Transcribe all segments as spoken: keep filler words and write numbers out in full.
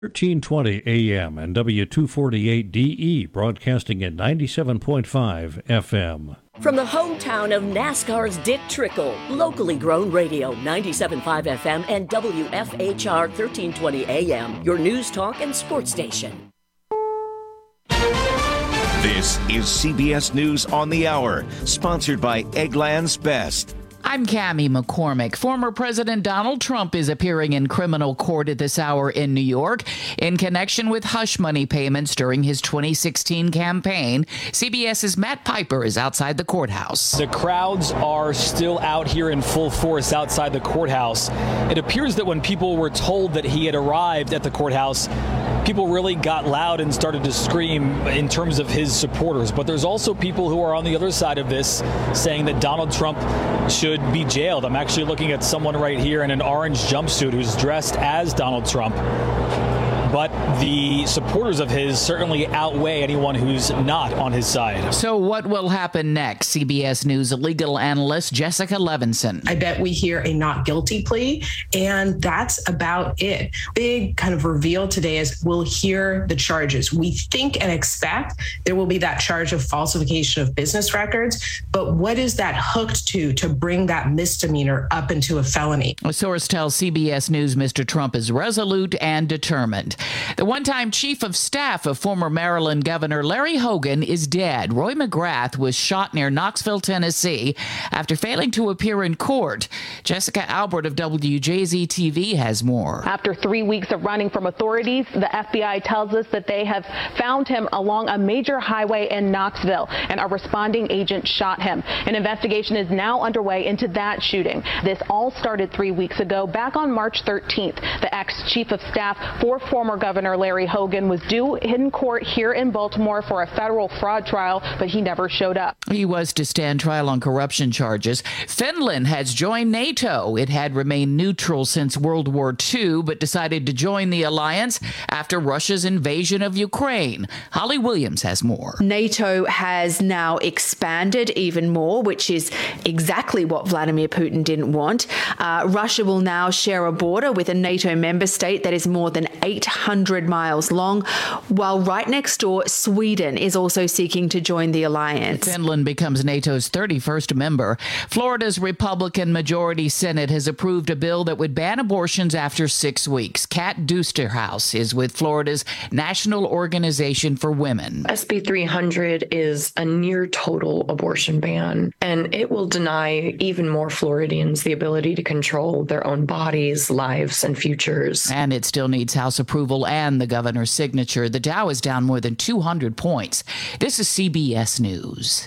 thirteen twenty A M and W two forty-eight D E, broadcasting at ninety-seven point five F M. From the hometown of NASCAR's Dick Trickle, locally grown radio, ninety-seven point five F M and W F H R thirteen twenty A M, your news, talk, and sports station. This is C B S News on the Hour, sponsored by Eggland's Best. I'm Cammie McCormick. Former President Donald Trump is appearing in criminal court at this hour in New York in connection with hush money payments during his twenty sixteen campaign. CBS's Matt Piper is outside the courthouse. The crowds are still out here in full force outside the courthouse. It appears that when people were told that he had arrived at the courthouse, people really got loud and started to scream in terms of his supporters. But there's also people who are on the other side of this saying that Donald Trump should be jailed. I'm actually looking at someone right here in an orange jumpsuit who's dressed as Donald Trump. But the supporters of his certainly outweigh anyone who's not on his side. So what will happen next? C B S News legal analyst Jessica Levinson. I bet we hear a not guilty plea, and that's about it. Big kind of reveal today is we'll hear the charges. We think and expect there will be that charge of falsification of business records, but what is that hooked to to bring that misdemeanor up into a felony? A source tells C B S News Mister Trump is resolute and determined. The one-time chief of staff of former Maryland Governor Larry Hogan is dead. Roy McGrath was shot near Knoxville, Tennessee, after failing to appear in court. Jessica Albert of W J Z T V has more. After three weeks of running from authorities, the F B I tells us that they have found him along a major highway in Knoxville, and a responding agent shot him. An investigation is now underway into that shooting. This all started three weeks ago, back on March thirteenth. The ex-chief of staff for former Governor Larry Hogan was due in court here in Baltimore for a federal fraud trial, but he never showed up. He was to stand trial on corruption charges. Finland has joined NATO. It had remained neutral since World War Two, but decided to join the alliance after Russia's invasion of Ukraine. Holly Williams has more. NATO has now expanded even more, which is exactly what Vladimir Putin didn't want. Uh, Russia will now share a border with a NATO member state that is more than eight hundred miles long, while right next door, Sweden is also seeking to join the alliance. Finland becomes NATO's thirty-first member. Florida's Republican majority Senate has approved a bill that would ban abortions after six weeks. Kat Dusterhouse is with Florida's National Organization for Women. S B three hundred is a near total abortion ban, and it will deny even more Floridians the ability to control their own bodies, lives, and futures. And it still needs House approval and the governor's signature. The Dow is down more than two hundred points. This is C B S News.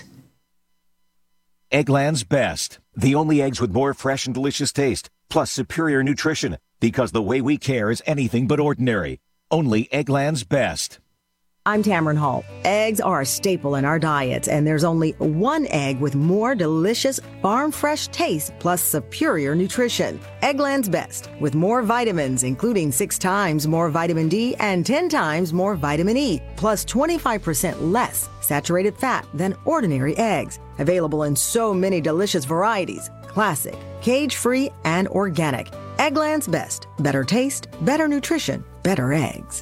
Eggland's Best. The only eggs with more fresh and delicious taste, plus superior nutrition. Because the way we care is anything but ordinary. Only Eggland's Best. I'm Tamron Hall. Eggs are a staple in our diets, and there's only one egg with more delicious farm-fresh taste plus superior nutrition. Eggland's Best, with more vitamins, including six times more vitamin D and ten times more vitamin E, plus twenty-five percent less saturated fat than ordinary eggs. Available in so many delicious varieties: classic, cage-free, and organic. Eggland's Best. Better taste, better nutrition, better eggs.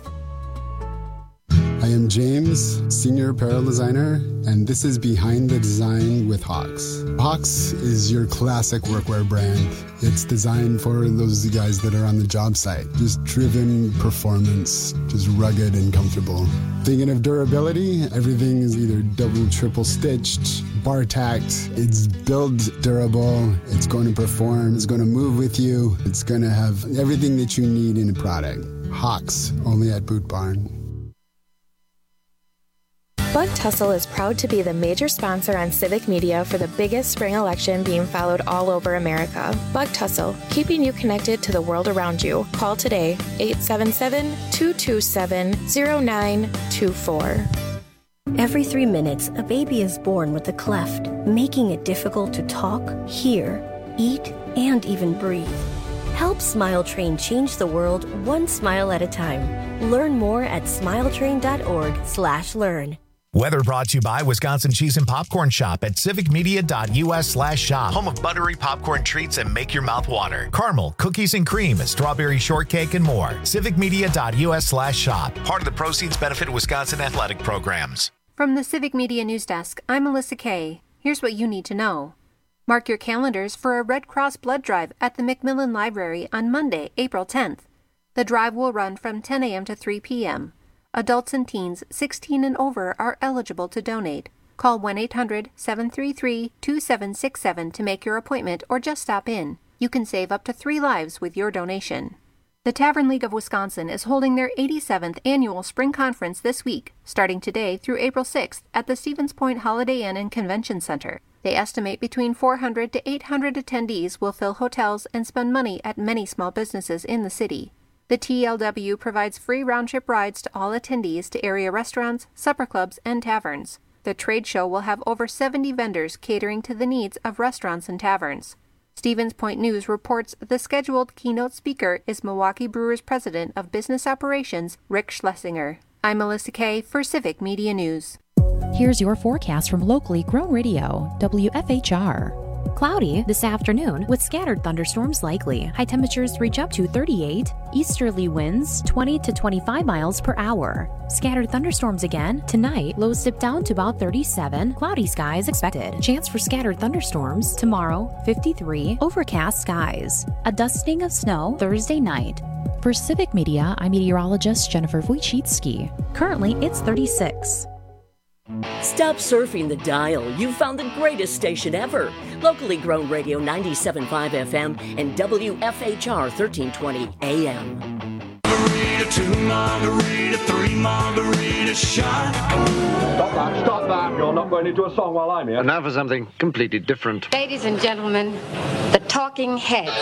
I am James, Senior Apparel Designer, and this is Behind the Design with Hawx. Hawx is your classic workwear brand. It's designed for those guys that are on the job site. Just driven performance, just rugged and comfortable. Thinking of durability, everything is either double, triple stitched, bar tacked. It's build durable, it's going to perform, it's going to move with you, it's going to have everything that you need in a product. Hawx, only at Boot Barn. Buck Tussle is proud to be the major sponsor on civic media for the biggest spring election being followed all over America. Buck Tussle, keeping you connected to the world around you. Call today, eight seven seven, two two seven, zero nine two four. Every three minutes, a baby is born with a cleft, making it difficult to talk, hear, eat, and even breathe. Help Smile Train change the world one smile at a time. Learn more at smiletrain dot org slash learn. Weather brought to you by Wisconsin Cheese and Popcorn Shop at civicmedia.us slash shop. Home of buttery popcorn treats that make your mouth water. Caramel, cookies and cream, strawberry shortcake, and more. civicmedia.us slash shop. Part of the proceeds benefit Wisconsin athletic programs. From the Civic Media News Desk, I'm Melissa Kay. Here's what you need to know. Mark your calendars for a Red Cross blood drive at the Macmillan Library on Monday, April tenth. The drive will run from ten a.m. to three p.m. Adults and teens sixteen and over are eligible to donate. Call one eight hundred seven three three two seven six seven to make your appointment or just stop in. You can save up to three lives with your donation. The Tavern League of Wisconsin is holding their eighty-seventh annual spring conference this week, starting today through April sixth at the Stevens Point Holiday Inn and Convention Center. They estimate between four hundred to eight hundred attendees will fill hotels and spend money at many small businesses in the city. The T L W provides free round-trip rides to all attendees to area restaurants, supper clubs, and taverns. The trade show will have over seventy vendors catering to the needs of restaurants and taverns. Stevens Point News reports the scheduled keynote speaker is Milwaukee Brewers President of Business Operations, Rick Schlesinger. I'm Melissa Kay for Civic Media News. Here's your forecast from locally grown radio, W F H R. Cloudy this afternoon with scattered thunderstorms likely. High temperatures reach up to thirty-eight. Easterly winds twenty to twenty-five miles per hour. Scattered thunderstorms again. Tonight, lows dip down to about thirty-seven. Cloudy skies expected. Chance for scattered thunderstorms. Tomorrow, fifty-three. Overcast skies. A dusting of snow Thursday night. For Civic Media, I'm meteorologist Jennifer Wojcicki. Currently, it's thirty-six. Stop surfing the dial. You've found the greatest station ever. Locally grown radio ninety-seven point five F M and W F H R thirteen twenty A M. Margarita, two margarita, three margarita shot. Stop that, stop that. You're not going into a song while I'm here. And now for something completely different. Ladies and gentlemen, the Talking Heads.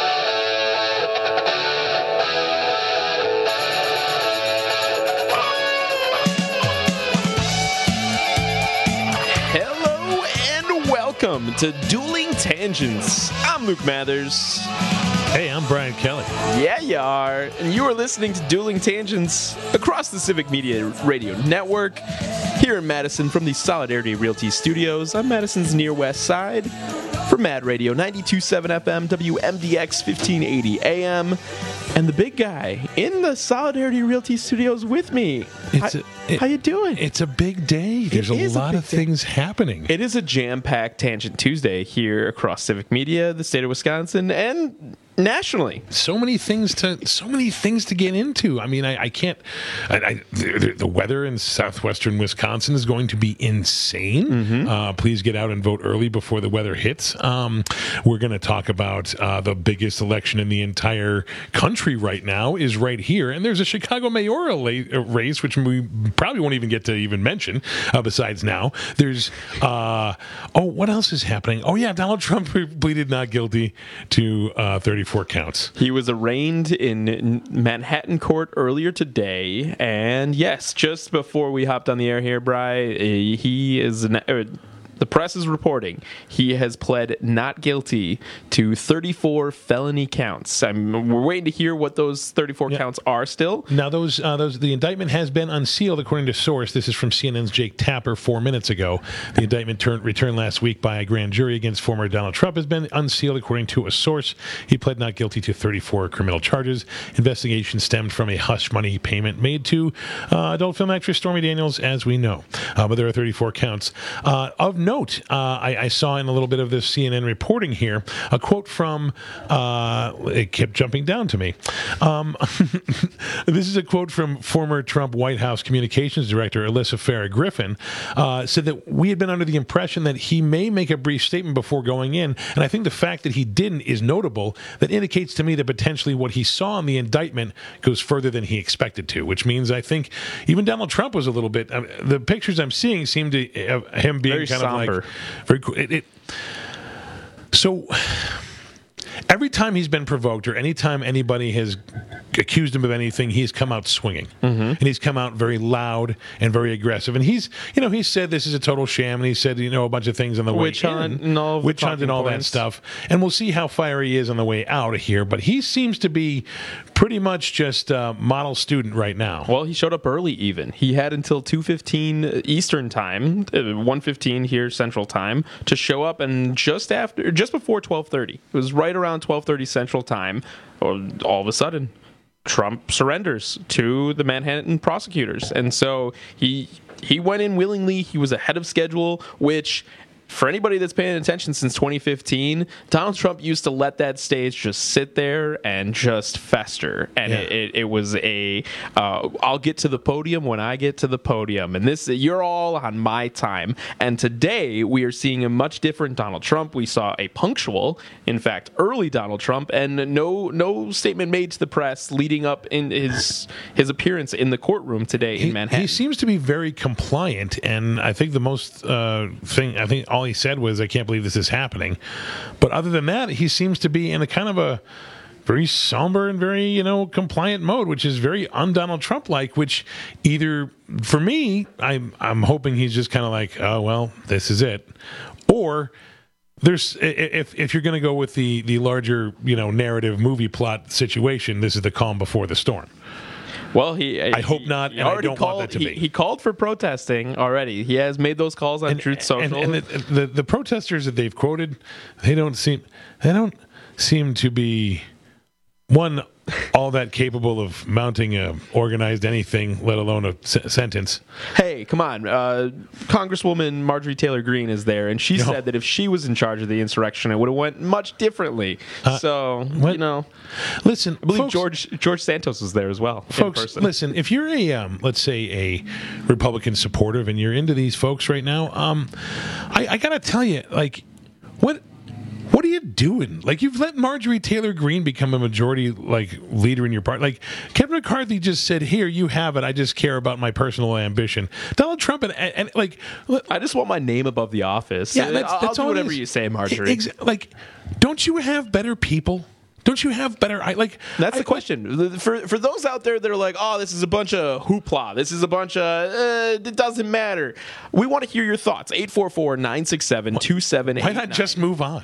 Welcome to Dueling Tangents. I'm Luke Mathers. Hey, I'm Brian Kelly. Yeah, you are. And you are listening to Dueling Tangents across the Civic Media Radio Network here in Madison from the Solidarity Realty Studios on Madison's near west side for Mad Radio ninety-two point seven F M, W M D X fifteen eighty A M. And the big guy in the Solidarity Realty Studios with me. It's how, a, it, how you doing? It's a big day. There's a lot a of things day. happening. It is a jam-packed Tangent Tuesday here across Civic Media, the state of Wisconsin, and nationally. So many things to so many things to get into. I mean, I, I can't. I, I, the, the weather in southwestern Wisconsin is going to be insane. Mm-hmm. Uh, please get out and vote early before the weather hits. Um, we're going to talk about uh, the biggest election in the entire country right now is right here, and there's a Chicago mayoral la- race, which we probably won't even get to even mention. Uh, besides now, there's uh, oh, what else is happening? Oh yeah, Donald Trump pleaded not guilty to uh, thirty-four counts. He was arraigned in Manhattan court earlier today, and yes, just before we hopped on the air here, Bri, he is an, uh, the press is reporting he has pled not guilty to thirty-four felony counts. I'm, we're waiting to hear what those thirty-four yeah. counts are still. Now, those uh, those the indictment has been unsealed, according to source. This is from C N N's Jake Tapper four minutes ago. The indictment turned, returned last week by a grand jury against former Donald Trump has been unsealed, according to a source. He pled not guilty to thirty-four criminal charges. Investigation stemmed from a hush money payment made to uh, adult film actress Stormy Daniels, as we know. Uh, but there are thirty-four counts. Uh, of note, uh, I, I saw in a little bit of this C N N reporting here a quote from, uh, it kept jumping down to me. Um, this is a quote from former Trump White House Communications Director Alyssa Farah Griffin, uh, said that we had been under the impression that he may make a brief statement before going in, and I think the fact that he didn't is notable. That indicates to me that potentially what he saw in the indictment goes further than he expected to, which means I think even Donald Trump was a little bit, I mean, the pictures I'm seeing seem to have him being very kind somber. of like very cool. It, it, so every time he's been provoked or anytime anybody has accused him of anything, he's come out swinging. Mm-hmm. And he's come out very loud and very aggressive. And he's, you know, he said this is a total sham, and he said, you know, a bunch of things on the way Witch hunt and all Witch hunt and all that stuff. And we'll see how fiery he is on the way out of here. But he seems to be pretty much just a model student right now. Well, he showed up early even. He had until two fifteen Eastern time, one fifteen here Central time, to show up, and just after, just before twelve thirty. It was right around twelve thirty Central time, or all of a sudden, Trump surrenders to the Manhattan prosecutors. And so he he went in willingly. He was ahead of schedule, which, for anybody that's paying attention since twenty fifteen, Donald Trump used to let that stage just sit there and just fester. And yeah. it, it, it was a, uh, I'll get to the podium when I get to the podium. And this, you're all on my time. And today we are seeing a much different Donald Trump. We saw a punctual, in fact, early Donald Trump, and no no statement made to the press leading up in his his appearance in the courtroom today he, in Manhattan. He seems to be very compliant. And I think the most uh, thing, I think all he said was, I can't believe this is happening. But other than that, he seems to be in a kind of a very somber and very, you know, compliant mode, which is very un-Donald Trump-like, which either, for me, I'm, I'm hoping he's just kind of like, oh, well, this is it. Or there's, if if you're going to go with the, the larger, you know, narrative movie plot situation, this is the calm before the storm. Well, he. I hope not, he and already I don't called, want that to he, be. He called for protesting already. He has made those calls on and, Truth Social. And, and the, the the protesters that they've quoted, they don't seem they don't seem to be one all that capable of mounting a organized anything, let alone a s- sentence. Hey, come on. Uh, Congresswoman Marjorie Taylor Greene is there, and she no. said that if she was in charge of the insurrection, it would have went much differently. Uh, so, what? you know. Listen, I believe folks, George George Santos was there as well. Folks, listen, if you're a, um, let's say, a Republican supporter and you're into these folks right now, um, I, I got to tell you, like, what... What are you doing? Like, you've let Marjorie Taylor Greene become a majority, like, leader in your party. Like, Kevin McCarthy just said, here, you have it. I just care about my personal ambition. Donald Trump, and, and, and like... I just want my name above the office. Yeah, that's, I'll, that's I'll all do whatever you say, Marjorie. Ex- like, don't you have better people? Don't you have better... I like. That's I, the question. For for those out there that are like, oh, this is a bunch of hoopla. This is a bunch of... Uh, it doesn't matter. We want to hear your thoughts. eight four four, nine six seven, two seven eight nine. Why not just move on?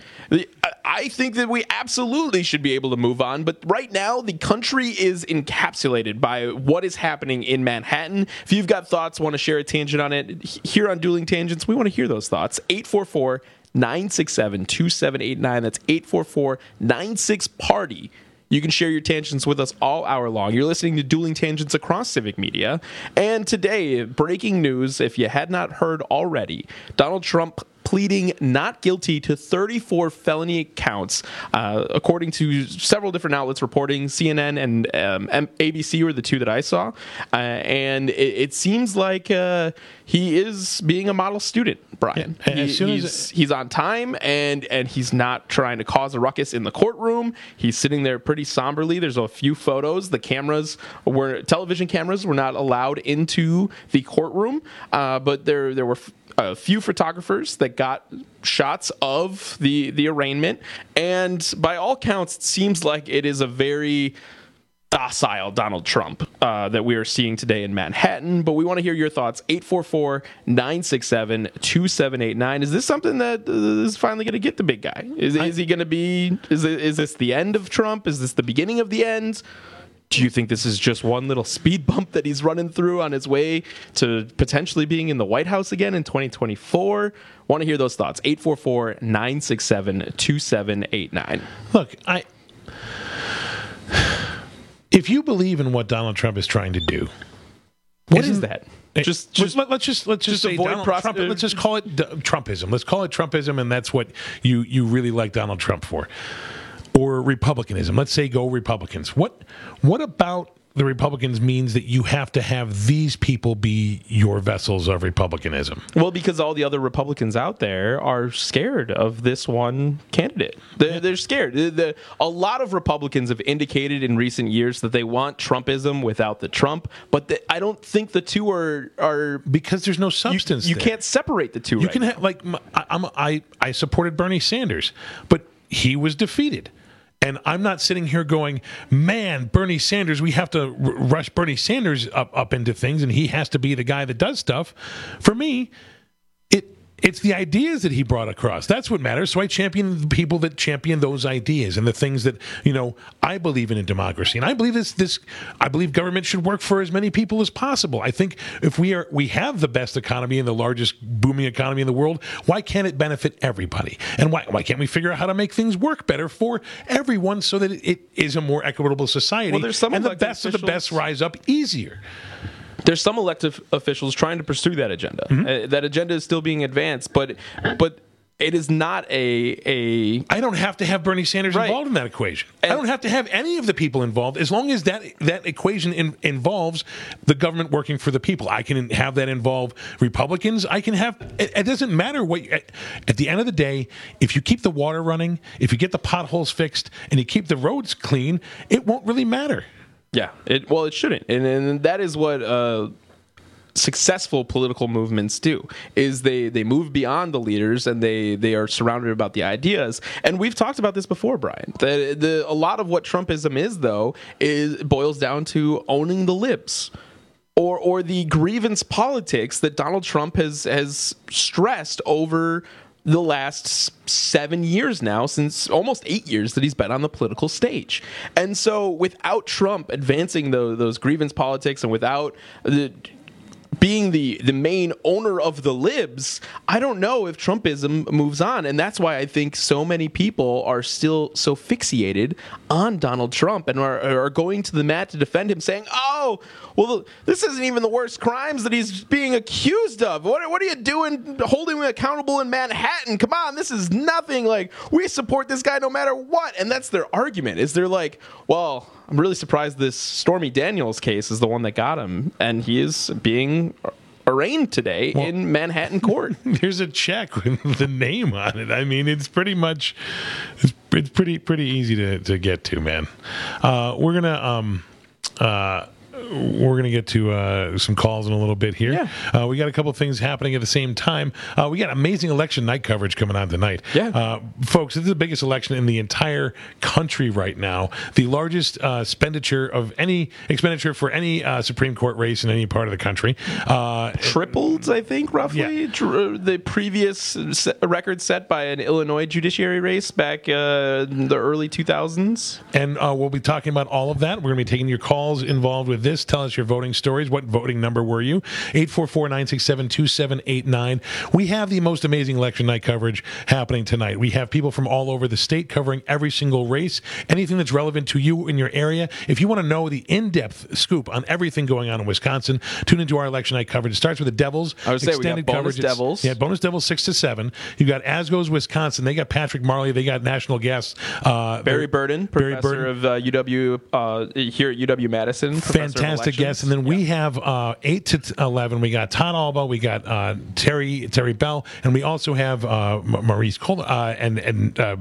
I think that we absolutely should be able to move on, but right now the country is encapsulated by what is happening in Manhattan. If you've got thoughts, want to share a tangent on it, here on Dueling Tangents, we want to hear those thoughts. eight four four, nine six seven, two seven eight nine. That's eight four four, nine six, party. You can share your tangents with us all hour long. You're listening to Dueling Tangents across Civic Media. And today, breaking news, if you had not heard already, Donald Trump pleading not guilty to thirty-four felony counts, uh, according to several different outlets reporting. C N N and um, A B C were the two that I saw. Uh, and it, it seems like uh, he is being a model student, Brian. Yeah, he, as soon he's, as it, he's on time, and, and he's not trying to cause a ruckus in the courtroom. He's sitting there pretty somberly. There's a few photos. The cameras were, television cameras were not allowed into the courtroom, uh, but there there were a few photographers that got shots of the the arraignment, and by all counts, it seems like it is a very docile Donald Trump uh, that we are seeing today in Manhattan. But we want to hear your thoughts. eight four four, nine six seven, two seven eight nine. Is this something that uh, is finally going to get the big guy? Is, is he going to be, is, it, is this the end of Trump? Is this the beginning of the end? Do you think this is just one little speed bump that he's running through on his way to potentially being in the White House again in twenty twenty-four? Want to hear those thoughts. eight four four, nine six seven, two seven eight nine. Look, I... If you believe in what Donald Trump is trying to do... What is that? Just, just let, let's just let's just, just say avoid Donald proce- Trump. Let's just call it D- Trumpism. Let's call it Trumpism, and that's what you you really like Donald Trump for. Or Republicanism. Let's say go Republicans. What what about the Republicans means that you have to have these people be your vessels of Republicanism? Well, because all the other Republicans out there are scared of this one candidate. They're, they're scared. The, the, a lot of Republicans have indicated in recent years that they want Trumpism without the Trump, but the, I don't think the two are are because there's no substance. You, you there. can't separate the two. You right can now. have like I, I'm I I supported Bernie Sanders, but he was defeated. And I'm not sitting here going, man, Bernie Sanders, we have to r- rush Bernie Sanders up, up into things, and he has to be the guy that does stuff. For me, it it's the ideas that he brought across. That's what matters. So I champion the people that champion those ideas and the things that, you know, I believe in in democracy. And I believe this this I believe government should work for as many people as possible. I think if we are we have the best economy and the largest booming economy in the world, why can't it benefit everybody? And why why can't we figure out how to make things work better for everyone so that it, it is a more equitable society? Well, there's some and the elected best of the officials- best rise up easier. There's some elected officials trying to pursue that agenda. Mm-hmm. Uh, that agenda is still being advanced, but but it is not a a. I don't have to have Bernie Sanders Right. involved in that equation. And- I don't have to have any of the people involved, as long as that that equation in, involves the government working for the people. I can have that involve Republicans. I can have. It, it doesn't matter what. At, at the end of the day, if you keep the water running, if you get the potholes fixed, and you keep the roads clean, it won't really matter. Yeah, it well, it shouldn't, and, and that is what uh, successful political movements do. Is they they move beyond the leaders and they they are surrounded about the ideas. And we've talked about this before, Brian. The, the a lot of what Trumpism is, though, is boils down to owning the libs. Or, or the grievance politics that Donald Trump has has stressed over the last seven years now, since almost eight years that he's been on the political stage. And so without Trump advancing the, those grievance politics and without the being the, the main owner of the libs, I don't know if Trumpism moves on. And that's why I think so many people are still so fixated on Donald Trump and are, are going to the mat to defend him, saying, oh, well, this isn't even the worst crimes that he's being accused of. What, what are you doing holding him accountable in Manhattan? Come on, this is nothing. Like, we support this guy no matter what. And that's their argument, is they're like, well, I'm really surprised this Stormy Daniels case is the one that got him, and he is being arraigned today well, in Manhattan court. There's a check with the name on it. I mean, it's pretty much, it's, it's pretty pretty easy to, to get to, man. Uh, we're gonna um, uh, we're gonna get to uh, some calls in a little bit here. Yeah. Uh, we got a couple things happening at the same time. Uh, we got amazing election night coverage coming on tonight. Yeah, uh, folks, this is the biggest election in the entire country right now. The largest uh, expenditure of any expenditure for any uh, Supreme Court race in any part of the country. Uh, Tripled, I think, roughly. Yeah. Tr- the previous se- record set by an Illinois judiciary race back uh, in the early two thousands. And uh, we'll be talking about all of that. We're going to be taking your calls involved with this. Tell us your voting stories. What voting number were you? eight four four, nine six seven, two seven eight nine. We have the most amazing election night coverage happening tonight. We have people from all over the state covering every single race, anything that's relevant to you in your area. If you want to know the in-depth scoop on everything going on in Wisconsin, tune into our election night coverage. It starts with the Devils. I would say we got bonus Devils. Yeah, bonus Devils six to seven. You got As Goes Wisconsin. They got Patrick Marley. They got national guests. Uh, Barry Burden, Barry professor Burden. of uh, U W uh, here at U W Madison. Fantastic guests. And then we have uh, eight to eleven. We got Todd Alba. We got uh, Terry Terry Bell, and we also have uh, Maurice Cole uh, and and. Uh,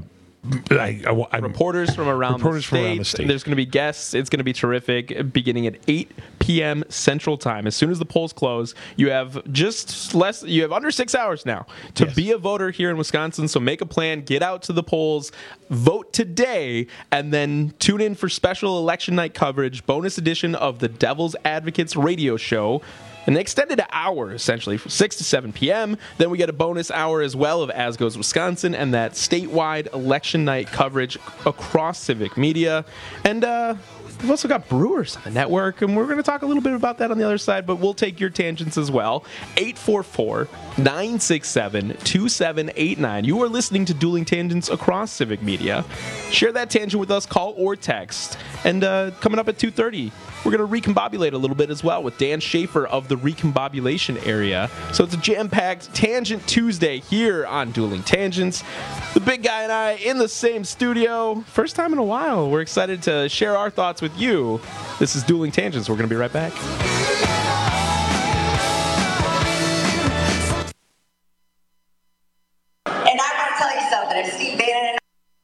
I, I, reporters from around reporters the from state. around the state. There's going to be guests. It's going to be terrific. Beginning at eight p.m. Central Time. As soon as the polls close, you have just less. You have under six hours now to yes. be a voter here in Wisconsin. So make a plan. Get out to the polls. Vote today, and then tune in for special election night coverage. Bonus edition of the Devil's Advocates radio show. An extended hour, essentially, from six to seven p.m. Then we get a bonus hour as well of As Goes Wisconsin and that statewide election night coverage across Civic Media. And uh, we've also got Brewers on the network, and we're going to talk a little bit about that on the other side, but we'll take your tangents as well. eight four four, nine six seven, two seven eight nine. You are listening to Dueling Tangents across Civic Media. Share that tangent with us, call or text. And uh, coming up at two thirty, we're going to recombobulate a little bit as well with Dan Schaefer of the Recombobulation Area. So it's a jam-packed Tangent Tuesday here on Dueling Tangents. The big guy and I in the same studio. First time in a while. We're excited to share our thoughts with you. This is Dueling Tangents. We're going to be right back. And I want to tell you something. If Steve Bannon and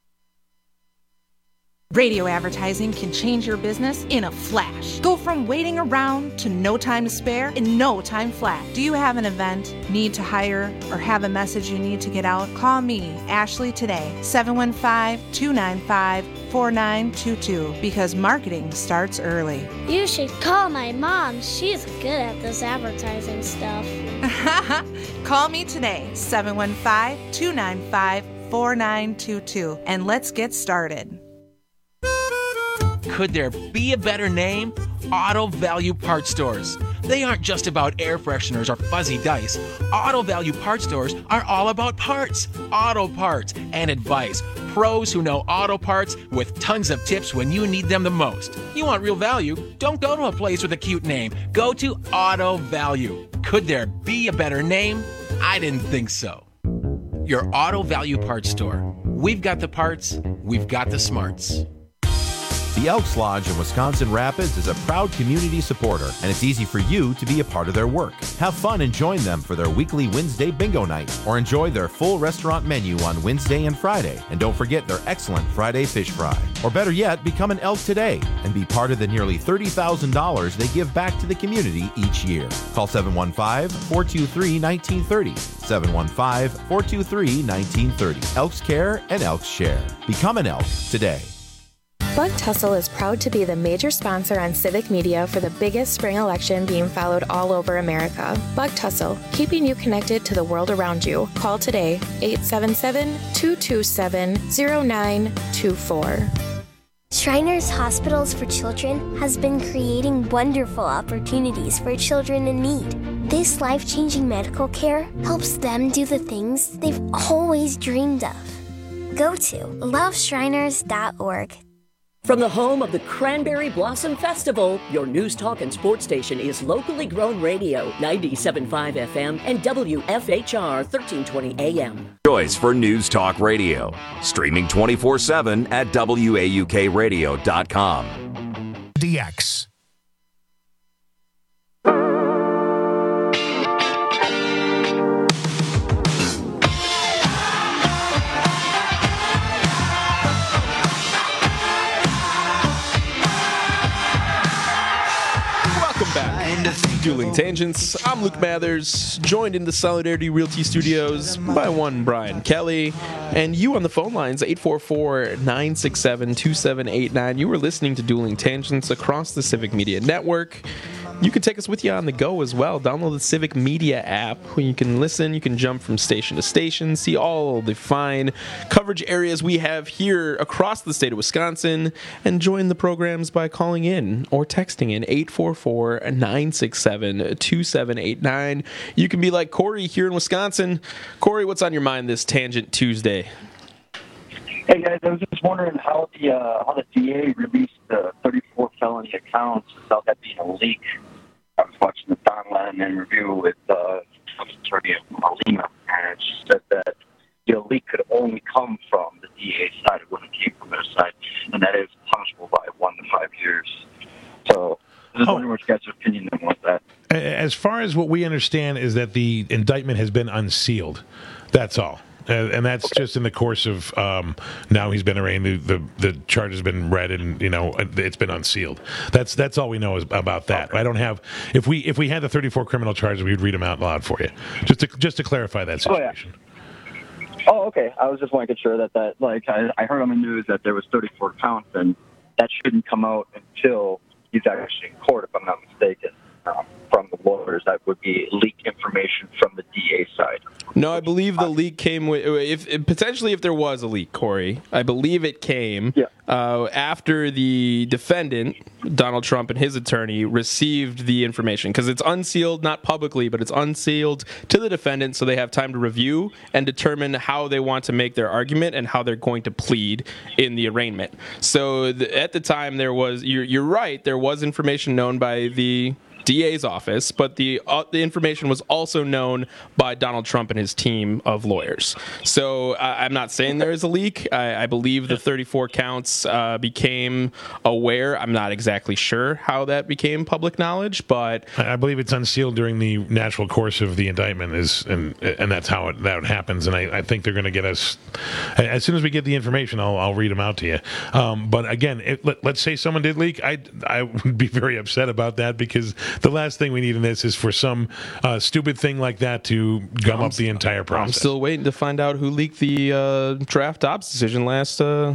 Radio advertising can change your business in a flash. Go from waiting around to no time to spare in no time flat. Do you have an event, need to hire, or have a message you need to get out? Call me, Ashley, today, seven one five, two nine five, four four nine two two because marketing starts early. You should call my mom. She's good at this advertising stuff. Call me today, seven one five, two nine five, four nine two two, and let's get started. Could there be a better name? Auto Value Parts Stores. They aren't just about air fresheners or fuzzy dice. Auto Value Parts Stores are all about parts, auto parts, and advice. Pros who know auto parts with tons of tips when you need them the most. You want real value? Don't go to a place with a cute name. Go to Auto Value. Could there be a better name? I didn't think so. Your Auto Value Parts Store. We've got the parts, we've got the smarts. The Elks Lodge in Wisconsin Rapids is a proud community supporter, and it's easy for you to be a part of their work. Have fun and join them for their weekly Wednesday bingo night, or enjoy their full restaurant menu on Wednesday and Friday. And don't forget their excellent Friday fish fry. Or better yet, become an Elk today and be part of the nearly thirty thousand dollars they give back to the community each year. Call seven one five, four two three, one nine three zero. seven one five, four two three, one nine three zero. Elks Care and Elks Share. Become an Elk today. Buck Tussle is proud to be the major sponsor on Civic Media for the biggest spring election being followed all over America. Buck Tussle, keeping you connected to the world around you. Call today, eight seven seven, two two seven, zero nine two four. Shriners Hospitals for Children has been creating wonderful opportunities for children in need. This life-changing medical care helps them do the things they've always dreamed of. Go to love shriners dot org. From the home of the Cranberry Blossom Festival, your news, talk, and sports station is Locally Grown Radio, ninety-seven point five F M and W F H R thirteen twenty A M. Choice for News Talk Radio. Streaming twenty-four seven at W A U K radio dot com. D X. Dueling Tangents. I'm Luke Mathers, joined in the Solidarity Realty Studios by one Brian Kelly, and you on the phone lines, eight four four, nine six seven, two seven eight nine. You are listening to Dueling Tangents across the Civic Media Network. You can take us with you on the go as well. Download the Civic Media app where you can listen, you can jump from station to station, see all the fine coverage areas we have here across the state of Wisconsin, and join the programs by calling in or texting in eight four four, nine six seven, two seven eight nine. You can be like Corey here in Wisconsin. Corey, what's on your mind this Tangent Tuesday? Hey guys, I was just wondering how the uh, how the D A released the thirty-four felony accounts without that being a leak. I was watching the Don Lemon interview with uh, attorney Malina, and she said that the leak could only come from the D A's side; it wouldn't came from their side, and that is punishable by one to five years. So, I was oh. wondering what you guys' opinion on that. As far as what we understand is that the indictment has been unsealed. That's all. Uh, and that's okay. Just in the course of um, now he's been arraigned. The, the the charge has been read, and you know it's been unsealed. That's that's all we know is about that. Okay. I don't have if we if we had the thirty-four criminal charges, we'd read them out loud for you, just to just to clarify that situation. Oh, yeah. Oh, okay. I was just making sure that that like I, I heard on the news that there was thirty-four counts, and that shouldn't come out until he's actually in court, if I'm not mistaken. Um, from the lawyers, that would be leaked information from the D A side. No, I believe the leak came with, if, if potentially if there was a leak, Corey, I believe it came yeah. uh, after the defendant, Donald Trump, and his attorney received the information, because it's unsealed, not publicly, but it's unsealed to the defendant, so they have time to review and determine how they want to make their argument and how they're going to plead in the arraignment. So the, at the time, there was, you're, you're right, there was information known by the D A's office, but the uh, the information was also known by Donald Trump and his team of lawyers. So uh, I'm not saying there is a leak. I, I believe the thirty-four counts uh, became aware. I'm not exactly sure how that became public knowledge, but I believe it's unsealed during the natural course of the indictment, is and and that's how it that happens. And I, I think they're going to get us as soon as we get the information. I'll I'll read them out to you. Um, but again, it, let, let's say someone did leak. I I would be very upset about that, because the last thing we need in this is for some uh, stupid thing like that to gum I'm up the entire process. I'm still waiting to find out who leaked the uh, draft Dobbs decision last uh,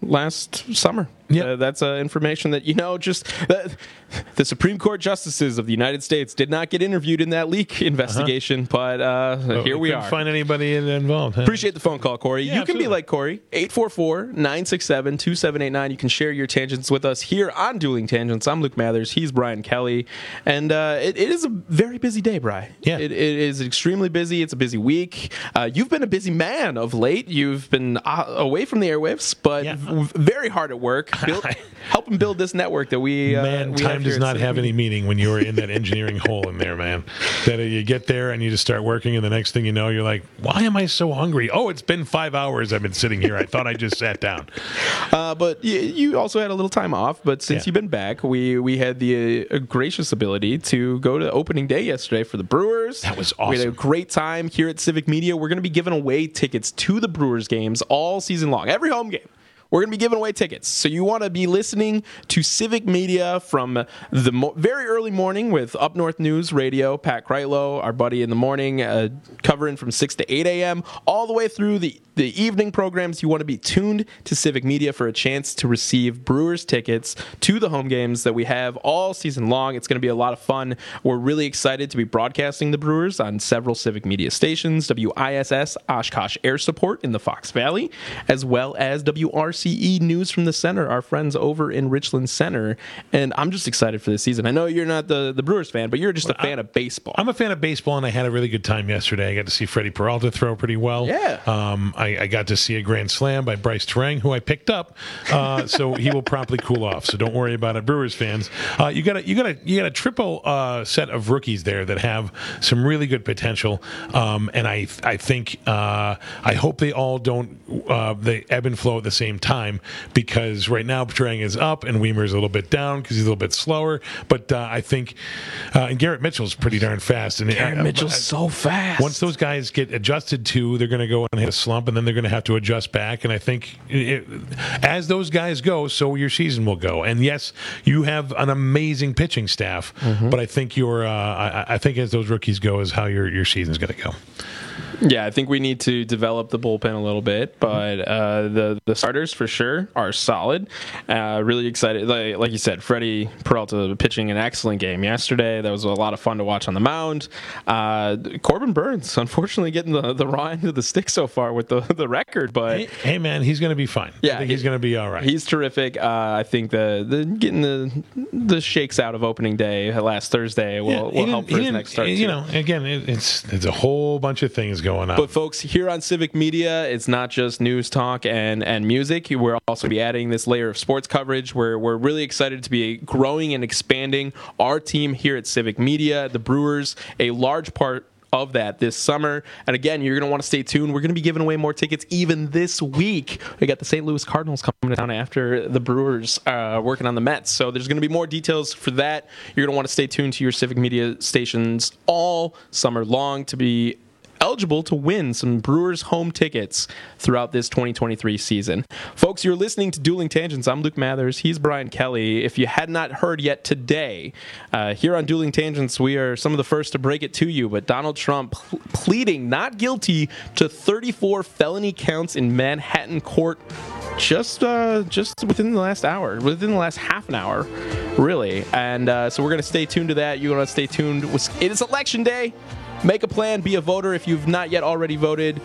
last summer. Yeah, uh, that's uh, information that you know. Just uh, the Supreme Court justices of the United States did not get interviewed in that leak investigation, uh-huh. but uh, well, here we, we are. Find anybody involved? Huh? Appreciate the phone call, Corey. Yeah, you absolutely. can be like Corey. eight four four, nine six seven, two seven eight nine. You can share your tangents with us here on Dueling Tangents. I'm Luke Mathers. He's Brian Kelly, and uh, it, it is a very busy day, Brian. Yeah, it, it is extremely busy. It's a busy week. Uh, you've been a busy man of late. You've been uh, away from the airwaves, but yeah. v- very hard at work. Build, helping build this network that we uh, man we time does not have any meaning when you're in that engineering hole in there, man. That you get there and you just start working, and the next thing you know, you're like, why am I so hungry? Oh, it's been five hours I've been sitting here. I thought I just sat down. Uh, but you, you also had a little time off. But since yeah. you've been back, we we had the uh, gracious ability to go to opening day yesterday for the Brewers. That was awesome. We had a great time here at Civic Media. We're going to be giving away tickets to the Brewers games all season long, every home game. We're going to be giving away tickets. So you want to be listening to Civic Media from the mo- very early morning with Up North News Radio, Pat Kreitlow, our buddy in the morning, uh, covering from six to eight a.m., all the way through the, the evening programs. You want to be tuned to Civic Media for a chance to receive Brewers tickets to the home games that we have all season long. It's going to be a lot of fun. We're really excited to be broadcasting the Brewers on several Civic Media stations, W I S S Oshkosh Air Support in the Fox Valley, as well as W R C E News from the Center, our friends over in Richland Center. And I'm just excited for this season. I know you're not the, the Brewers fan, but you're just well, a fan I, of baseball. I'm a fan of baseball, and I had a really good time yesterday. I got to see Freddie Peralta throw pretty well. Yeah. Um, I, I got to see a grand slam by Bryce Terang, who I picked up. Uh, so he will promptly cool off. So don't worry about it, Brewers fans. Uh, you got a you got a you got a triple uh, set of rookies there that have some really good potential. Um, and I I think uh, I hope they all don't uh, they ebb and flow at the same time, because right now Terang is up and Weimer's a little bit down because he's a little bit slower. But uh, I think uh, and Garrett Mitchell's pretty darn fast. And Garrett uh, Mitchell's uh, so fast. Once those guys get adjusted to, they're going to go and hit a slump, and then they're going to have to adjust back. And I think it, as those guys go, so your season will go. And yes, you have an amazing pitching staff, mm-hmm. but I think your uh, I, I think as those rookies go is how your your season's going to go. Yeah, I think we need to develop the bullpen a little bit, but uh, the the starters for sure are solid. Uh, really excited, like, like you said, Freddie Peralta pitching an excellent game yesterday. That was a lot of fun to watch on the mound. Uh, Corbin Burns, unfortunately, getting the, the raw end of the stick so far with the, the record, but hey, hey man, he's going to be fine. Yeah, I think he, he's going to be all right. He's terrific. Uh, I think the, the getting the the shakes out of opening day last Thursday will, yeah, will help for his next start. You too. know, again, it, it's it's a whole bunch of things going on. But folks, here on Civic Media, it's not just news, talk, and, and music. We're also be adding this layer of sports coverage where we're really excited to be growing and expanding our team here at Civic Media. The Brewers, a large part of that this summer. And again, you're going to want to stay tuned. We're going to be giving away more tickets even this week. We got the Saint Louis Cardinals coming to town after the Brewers uh, working on the Mets. So there's going to be more details for that. You're going to want to stay tuned to your Civic Media stations all summer long to be eligible to win some Brewers home tickets throughout this twenty twenty-three season. Folks, you're listening to Dueling Tangents. I'm Luke Mathers. He's Brian Kelly. If you had not heard yet today, uh, here on Dueling Tangents, we are some of the first to break it to you, but Donald Trump pl- pleading not guilty to thirty-four felony counts in Manhattan court just uh, just within the last hour, within the last half an hour, really. And uh, so we're going to stay tuned to that. You're going to stay tuned. It is Election Day. Make a plan, be a voter. If you've not yet already voted,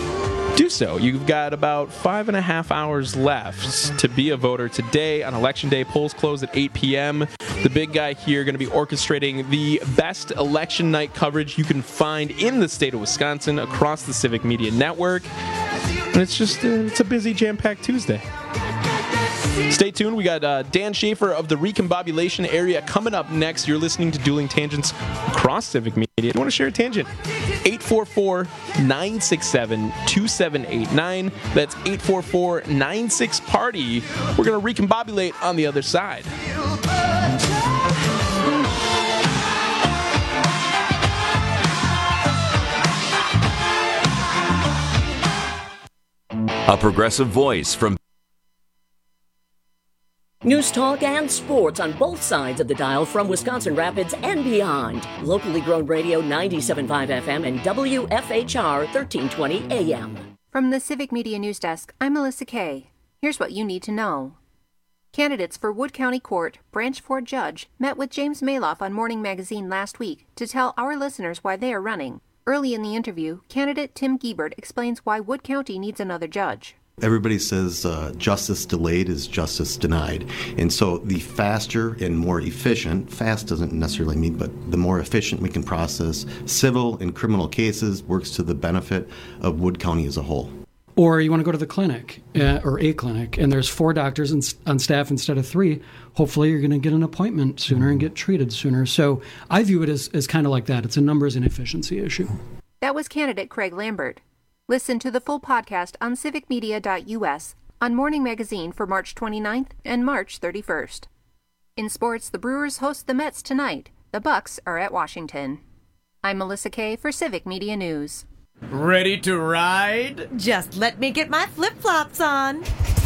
do so. You've got about five and a half hours left to be a voter today on Election Day. Polls close at eight p.m. The big guy here going to be orchestrating the best election night coverage you can find in the state of Wisconsin across the Civic Media Network. And it's just, uh, it's a busy, jam-packed Tuesday. Stay tuned. We got uh, Dan Schaefer of the Recombobulation area coming up next. You're listening to Dueling Tangents across Civic Media. If you want to share a tangent, eight four four, nine six seven, two seven eight nine. That's eight four four, nine six, party. We're going to recombobulate on the other side. A progressive voice from News, talk, and sports on both sides of the dial from Wisconsin Rapids and beyond. Locally grown radio ninety-seven point five F M and W F H R thirteen twenty A M. From the Civic Media News Desk, I'm Melissa Kay. Here's what you need to know. Candidates for Wood County Court Branch four Judge met with James Maloff on Morning Magazine last week to tell our listeners why they are running. Early in the interview, candidate Tim Giebert explains why Wood County needs another judge. Everybody says uh, justice delayed is justice denied. And so the faster and more efficient, fast doesn't necessarily mean, but the more efficient we can process civil and criminal cases works to the benefit of Wood County as a whole. Or you want to go to the clinic uh, or a clinic, and there's four doctors in, on staff instead of three. Hopefully you're going to get an appointment sooner and get treated sooner. So I view it as, as kind of like that. It's a numbers and efficiency issue. That was candidate Craig Lambert. Listen to the full podcast on civic media dot U S on Morning Magazine for March twenty-ninth and March thirty-first. In sports, the Brewers host the Mets tonight. The Bucks are at Washington. I'm Melissa Kay for Civic Media News. Ready to ride? Just let me get my flip-flops on.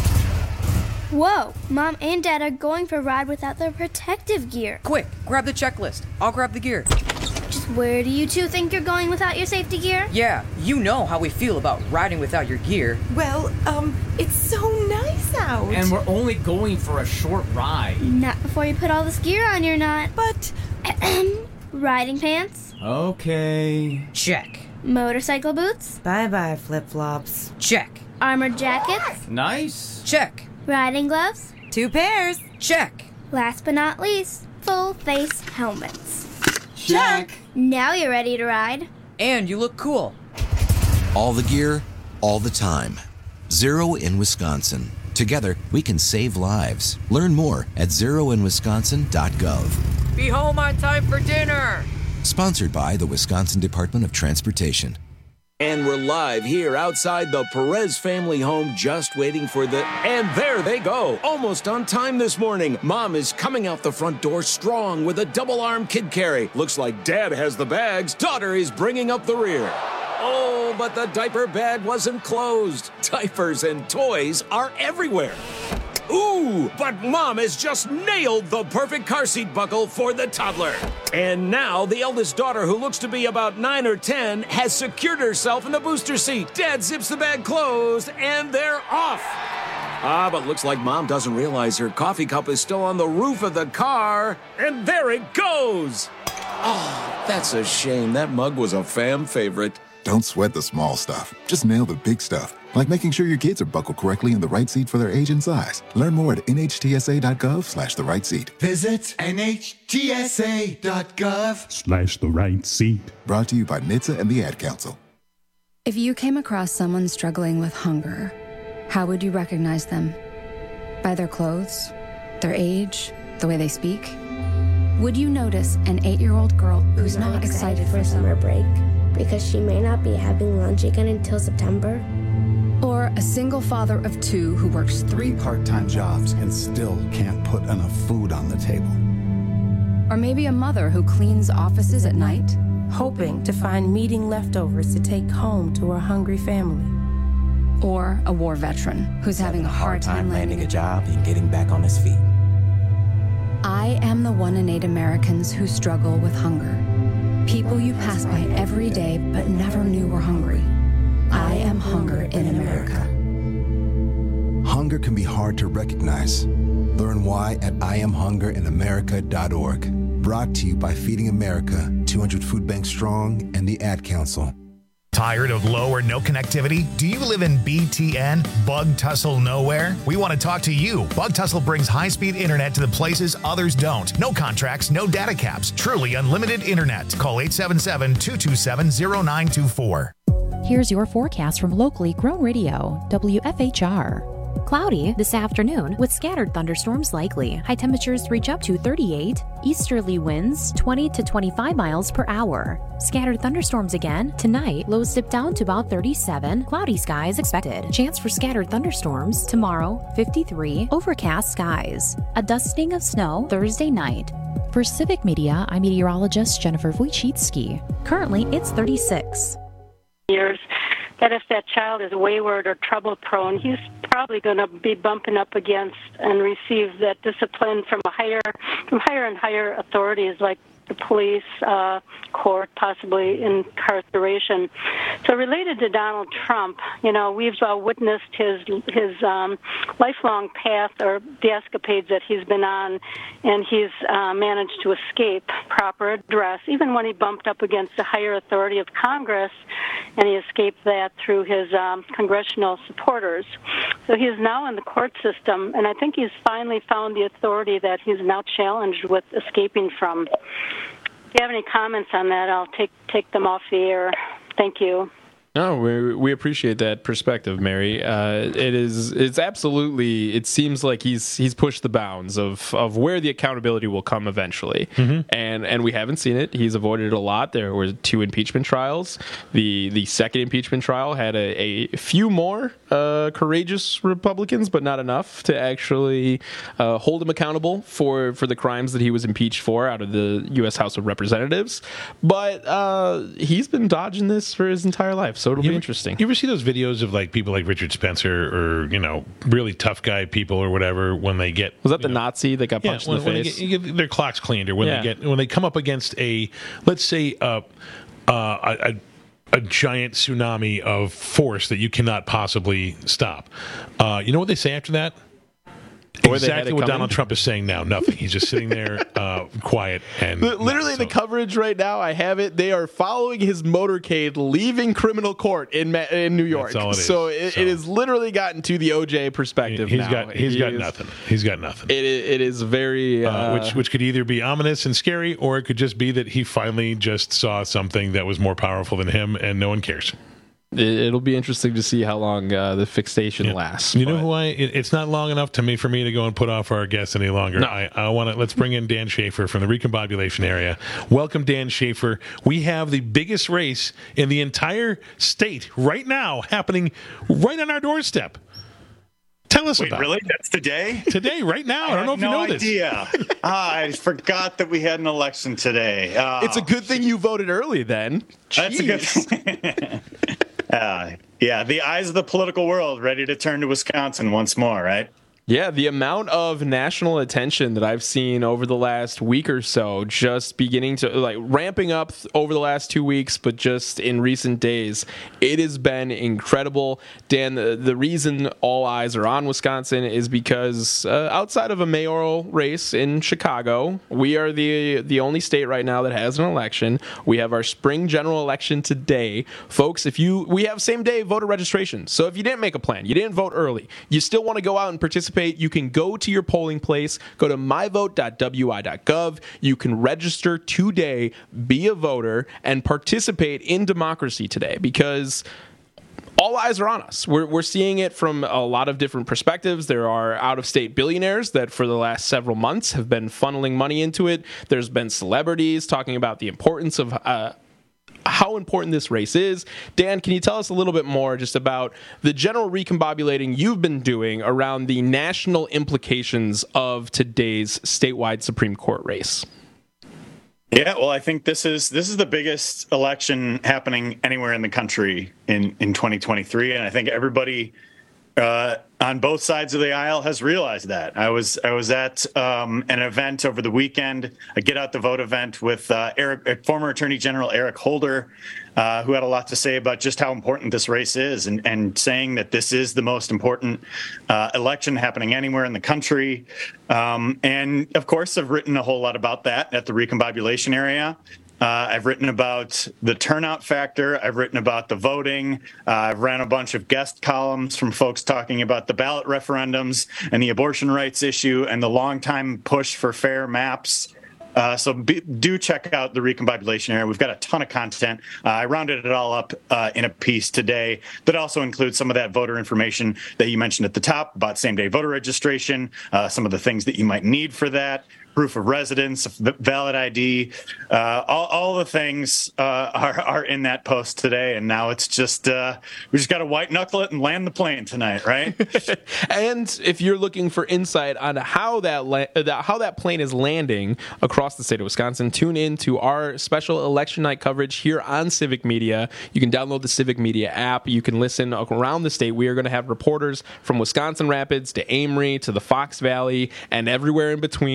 Whoa, Mom and Dad are going for a ride without their protective gear. Quick, grab the checklist. I'll grab the gear. Just where do you two think you're going without your safety gear? Yeah, you know how we feel about riding without your gear. Well, um, it's so nice out. And we're only going for a short ride. Not before you put all this gear on, you're not. But, riding pants? Okay. Check. Motorcycle boots? Bye-bye, flip-flops. Check. Armored jackets? Nice. Check. Riding gloves? Two pairs. Check. Last but not least, full face helmets. Check. Now you're ready to ride. And you look cool. All the gear, all the time. Zero in Wisconsin. Together, we can save lives. Learn more at zero in wisconsin dot gov. Be home on time for dinner. Sponsored by the Wisconsin Department of Transportation. And we're live here outside the Perez family home, just waiting for the... And there they go, almost on time this morning. Mom is coming out the front door strong with a double-arm kid carry. Looks like Dad has the bags. Daughter is bringing up the rear. Oh, but the diaper bag wasn't closed. Diapers and toys are everywhere. Ooh, but Mom has just nailed the perfect car seat buckle for the toddler. And now the eldest daughter, who looks to be about nine or ten, has secured herself in the booster seat. Dad zips the bag closed, and they're off. Ah, but looks like Mom doesn't realize her coffee cup is still on the roof of the car. And there it goes. Oh, that's a shame. That mug was a fam favorite. Don't sweat the small stuff. Just nail the big stuff, like making sure your kids are buckled correctly in the right seat for their age and size. Learn more at N H T S A dot gov slash the right seat. Visit N H T S A dot gov Slash the right seat. Brought to you by N H T S A and the Ad Council. If you came across someone struggling with hunger, how would you recognize them? By their clothes, their age, the way they speak? Would you notice an eight-year-old girl who's not excited for summer break because she may not be having lunch again until September? Or a single father of two who works three part-time jobs and still can't put enough food on the table? Or maybe a mother who cleans offices at night, hoping to find meeting leftovers to take home to her hungry family. Or a war veteran who's having a hard time landing a job and getting back on his feet. I am the one in eight Americans who struggle with hunger. People you pass by every day but never knew were hungry. I am hunger in America. Hunger can be hard to recognize. Learn why at I am hunger in america dot org. Brought to you by Feeding America, two hundred Food Banks Strong, and the Ad Council. Tired of low or no connectivity? Do you live in B T N, Bug Tussle Nowhere? We want to talk to you. Bug Tussle brings high-speed internet to the places others don't. No contracts, no data caps. Truly unlimited internet. Call eight seven seven, two two seven, zero nine two four. Here's your forecast from locally grown radio, W F H R. Cloudy this afternoon with scattered thunderstorms likely. High temperatures reach up to thirty-eight. Easterly winds twenty to twenty-five miles per hour. Scattered thunderstorms again. Tonight, lows dip down to about thirty-seven. Cloudy skies expected. Chance for scattered thunderstorms tomorrow, fifty-three. Overcast skies. A dusting of snow Thursday night. For Civic Media, I'm meteorologist Jennifer Wojcicki. Currently, it's thirty-six. Years that if that child is wayward or trouble prone, he's probably going to be bumping up against and receive that discipline from a higher, from higher and higher authorities like the police, uh, court, possibly incarceration. So related to Donald Trump, you know, we've uh, witnessed his his um, lifelong path or the escapades that he's been on, and he's uh, managed to escape proper address, even when he bumped up against the higher authority of Congress, and he escaped that through his um, congressional supporters. So he is now in the court system, and I think he's finally found the authority that he's now challenged with escaping from. If you have any comments on that, I'll take take them off the air. Thank you. No, we we appreciate that perspective, Mary. Uh, it is it's absolutely. It seems like he's he's pushed the bounds of, of where the accountability will come eventually, mm-hmm. and and we haven't seen it. He's avoided it a lot. There were two impeachment trials. The the second impeachment trial had a, a few more uh, courageous Republicans, but not enough to actually uh, hold him accountable for, for the crimes that he was impeached for out of the U S House of Representatives. But uh, he's been dodging this for his entire life. So it'll you be ever, interesting. You ever see those videos of like people like Richard Spencer or, you know, really tough guy people or whatever when they get... Was that the know, Nazi that got yeah, punched when, in the when face? They get, their clocks cleaned or when yeah. they get when they come up against a, let's say, uh, uh, a, a giant tsunami of force that you cannot possibly stop. Uh, you know what they say after that? Or exactly what coming. Donald Trump is saying now. Nothing. He's just sitting there uh, quiet and literally not, the so. coverage right now. I have it. They are following his motorcade, leaving criminal court in Ma- in New York. That's all it is. So, it, So. it has literally gotten to the O J perspective. He's now. got he's he got is, nothing. He's got nothing. It it is very uh, uh, which which could either be ominous and scary, or it could just be that he finally just saw something that was more powerful than him, and no one cares. It'll be interesting to see how long uh, the fixation yeah. lasts. You know who I? It, it's not long enough to me for me to go and put off our guests any longer. No. I, I want to. Let's bring in Dan Schaefer from the Recombobulation area. Welcome, Dan Schaefer. We have the biggest race in the entire state right now happening right on our doorstep. Tell us Wait, about really? it. That's today? Today, right now. I, I don't know if no you know idea. this. ah, I forgot that we had an election today. Oh, it's a good thing you voted early then. That's a good thing. uh, yeah, the eyes of the political world ready to turn to Wisconsin once more, right? Yeah, the amount of national attention that I've seen over the last week or so, just beginning to, like, ramping up over the last two weeks, but just in recent days, it has been incredible. Dan, the, the reason all eyes are on Wisconsin is because uh, outside of a mayoral race in Chicago, we are the the only state right now that has an election. We have our spring general election today. Folks, if you, we have same day voter registration. So if you didn't make a plan, you didn't vote early, you still want to go out and participate, you can go to your polling place, go to my vote dot w i dot gov. You can register today, be a voter, and participate in democracy today, because all eyes are on us. We're, we're seeing it from a lot of different perspectives. There are out-of-state billionaires that for the last several months have been funneling money into it. There's been celebrities talking about the importance of uh, how important this race is. Dan, can you tell us a little bit more just about the general recombobulating you've been doing around the national implications of today's statewide Supreme Court race? Yeah, well, I think this is this is the biggest election happening anywhere in the country in, in twenty twenty-three, and I think everybody uh, on both sides of the aisle has realized that. I was I was at um, an event over the weekend, a Get Out the Vote event with uh, Eric, former Attorney General Eric Holder, uh, who had a lot to say about just how important this race is, and, and saying that this is the most important uh, election happening anywhere in the country. Um, and of course, I've written a whole lot about that at the Recombobulation area. Uh, I've written about the turnout factor. I've written about the voting. Uh, I've ran a bunch of guest columns from folks talking about the ballot referendums and the abortion rights issue and the longtime push for fair maps. Uh, so be, do check out the Recombobulation area. We've got a ton of content. Uh, I rounded it all up uh, in a piece today that also includes some of that voter information that you mentioned at the top about same-day voter registration, uh, some of the things that you might need for that, proof of residence, valid I D, uh, all, all the things uh, are, are in that post today. And now it's just, uh, we just got to white knuckle it and land the plane tonight, right? And if you're looking for insight on how that la- how that plane is landing across the state of Wisconsin, tune in to our special election night coverage here on Civic Media. You can download the Civic Media app. You can listen around the state. We are going to have reporters from Wisconsin Rapids to Amory to the Fox Valley and everywhere in between.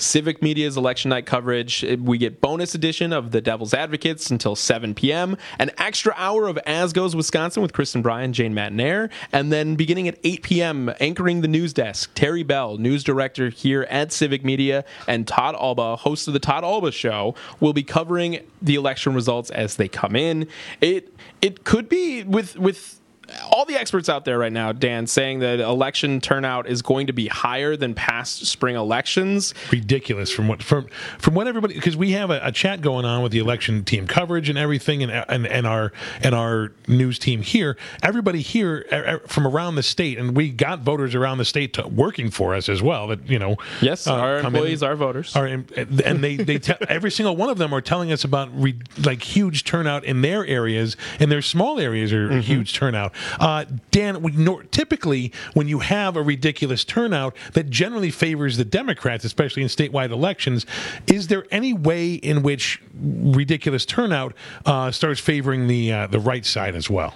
Civic Media's election night coverage. We get bonus edition of The Devil's Advocates until seven p.m., an extra hour of As Goes Wisconsin with Kristen Bryan, Jane Matanair, and then beginning at eight p.m., anchoring the news desk, Terry Bell, news director here at Civic Media, and Todd Alba, host of the Todd Alba Show, will be covering the election results as they come in. It it could be with with all the experts out there right now, Dan, saying that election turnout is going to be higher than past spring elections. Ridiculous from what from from what everybody, because we have a, a chat going on with the election team coverage and everything, and and, and our and our news team here. Everybody here uh, from around the state, and we got voters around the state to, working for us as well. That you know, yes, uh, our employees are voters, are, and they they te- every single one of them are telling us about re- like huge turnout in their areas, and their small areas are mm-hmm. huge turnout. Uh, Dan, we nor- typically when you have a ridiculous turnout, that generally favors the Democrats, especially in statewide elections. Is there any way in which ridiculous turnout uh, starts favoring the uh, the right side as well?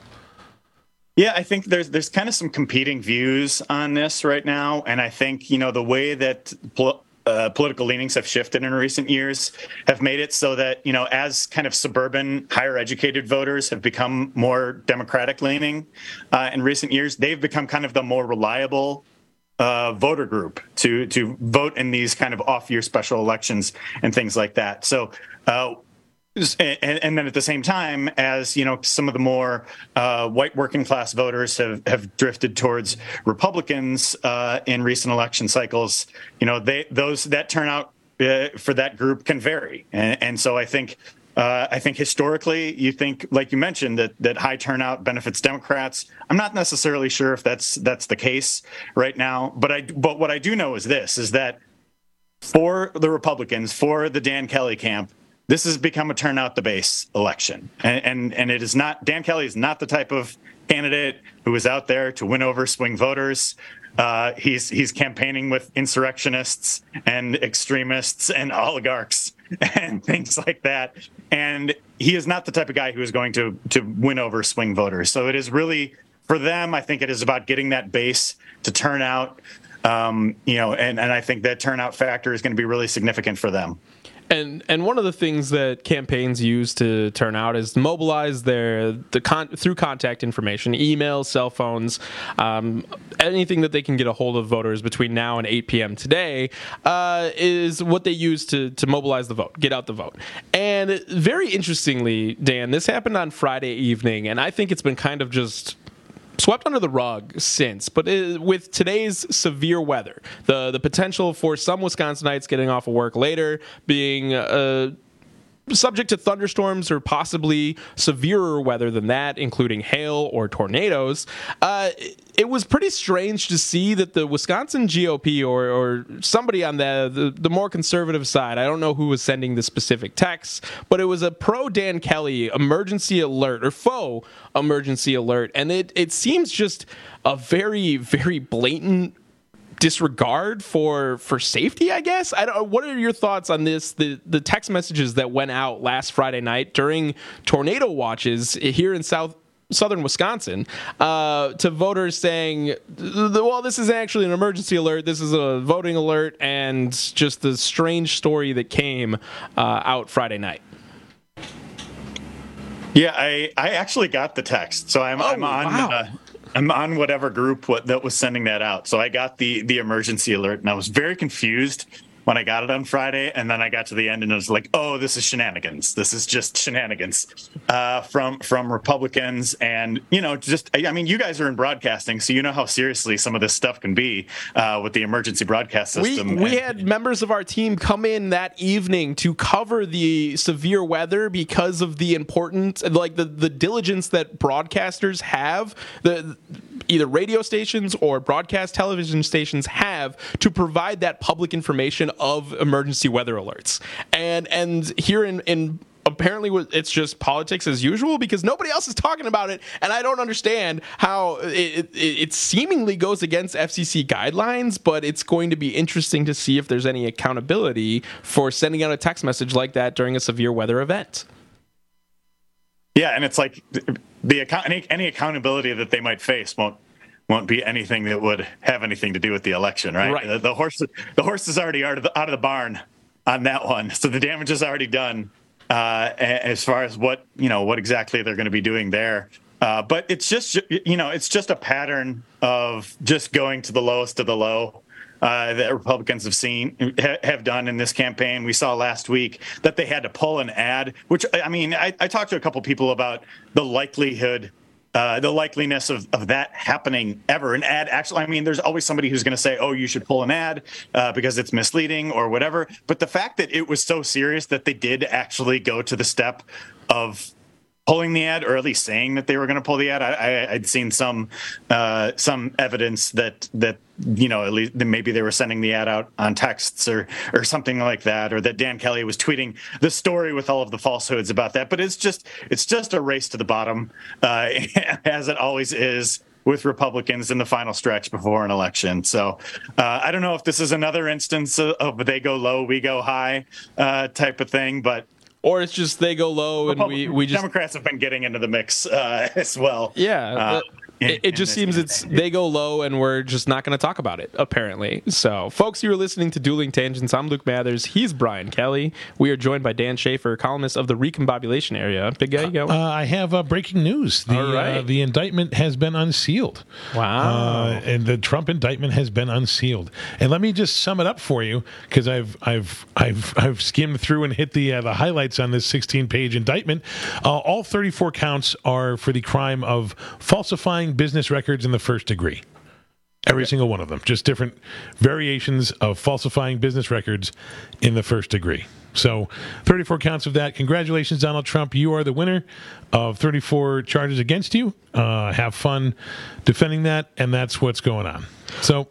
Yeah, I think there's there's kind of some competing views on this right now, and I think you know the way that. Pl- Uh, political leanings have shifted in recent years, have made it so that, you know, as kind of suburban, higher educated voters have become more Democratic leaning uh, in recent years, they've become kind of the more reliable uh, voter group to to vote in these kind of off year special elections and things like that. So, uh, And, and then at the same time, as you know, some of the more uh, white working class voters have, have drifted towards Republicans uh, in recent election cycles. You know, they those that turnout uh, for that group can vary, and, and so I think uh, I think historically, you think, like you mentioned, that that high turnout benefits Democrats. I'm not necessarily sure if that's that's the case right now, but I but what I do know is this: is that for the Republicans, for the Dan Kelly camp, this has become a turnout the base election, and, and and it is not. Dan Kelly is not the type of candidate who is out there to win over swing voters. Uh, he's he's campaigning with insurrectionists and extremists and oligarchs and things like that, and he is not the type of guy who is going to to win over swing voters. So it is really for them. I think it is about getting that base to turn out. Um, you know, and and I think that turnout factor is going to be really significant for them. And and one of the things that campaigns use to turn out is mobilize their the con, through contact information, emails, cell phones, um, anything that they can get a hold of voters between now and eight p.m. today uh, is what they use to to mobilize the vote, get out the vote. And very interestingly, Dan, this happened on Friday evening, and I think it's been kind of just swept under the rug since, but it, with today's severe weather, the the potential for some Wisconsinites getting off of work later, being uh, subject to thunderstorms or possibly severer weather than that, including hail or tornadoes, uh, it was pretty strange to see that the Wisconsin G O P or, or somebody on the, the the more conservative side, I don't know who was sending the specific texts, but it was a pro-Dan Kelly emergency alert or faux emergency alert, and it, it seems just a very, very blatant disregard for for safety, I guess. I don't. What are your thoughts on this? The the text messages that went out last Friday night during tornado watches here in South southern Wisconsin uh, to voters saying, "Well, this is actually an emergency alert. This is a voting alert," and just the strange story that came uh, out Friday night. Yeah, I I actually got the text, so I'm oh, I'm on. Wow. Uh, I'm on whatever group what, that was sending that out. So I got the the emergency alert, and I was very confused when I got it on Friday. And then I got to the end, and it was like, oh, this is shenanigans. This is just shenanigans uh, from from Republicans. And, you know, just, I mean, you guys are in broadcasting, so you know how seriously some of this stuff can be uh, with the emergency broadcast system. We, we had members of our team come in that evening to cover the severe weather because of the importance, like the, the diligence that broadcasters have, the either radio stations or broadcast television stations have to provide that public information of emergency weather alerts. And and here in, in apparently it's just politics as usual because nobody else is talking about it, and I don't understand how it, it, it seemingly goes against F C C guidelines, but it's going to be interesting to see if there's any accountability for sending out a text message like that during a severe weather event. Yeah, and it's like the account any, any accountability that they might face won't won't be anything that would have anything to do with the election, right? Right. The, the horse, the horse is already out of the, out of the barn on that one, so the damage is already done uh, as far as what you know what exactly they're going to be doing there. Uh, but it's just you know it's just a pattern of just going to the lowest of the low. Uh, that Republicans have seen ha- have done in this campaign. We saw last week that they had to pull an ad, which I mean, I, I talked to a couple people about the likelihood, uh, the likeliness of, of that happening ever. An ad actually, I mean, there's always somebody who's going to say, "Oh, you should pull an ad uh, because it's misleading" or whatever. But the fact that it was so serious that they did actually go to the step of pulling the ad, or at least saying that they were going to pull the ad. I, I, I'd seen some uh, some evidence that that you know at least maybe they were sending the ad out on texts or or something like that, or that Dan Kelly was tweeting the story with all of the falsehoods about that. But it's just it's just a race to the bottom, uh, as it always is with Republicans in the final stretch before an election. So uh, I don't know if this is another instance of, of they go low, we go high uh, type of thing, but. Or it's just they go low and we, we just... Democrats have been getting into the mix uh, as well. Yeah. Uh, it, it, it just seems it's they go low and we're just not going to talk about it, apparently. So, folks, you are listening to Dueling Tangents. I'm Luke Mathers. He's Brian Kelly. We are joined by Dan Schaefer, columnist of the Recombobulation Area. Big guy, you go. Uh, I have uh, breaking news. The, All right. uh, the indictment has been unsealed. Wow. Uh, and the Trump indictment has been unsealed. And let me just sum it up for you, because I've I've I've I've skimmed through and hit the uh, the highlights on this sixteen-page indictment. Uh, all thirty-four counts are for the crime of falsifying business records in the first degree. Every single one of them. Just different variations of falsifying business records in the first degree. So thirty-four counts of that. Congratulations, Donald Trump. You are the winner of thirty-four charges against you. Uh, have fun defending that, and that's what's going on. So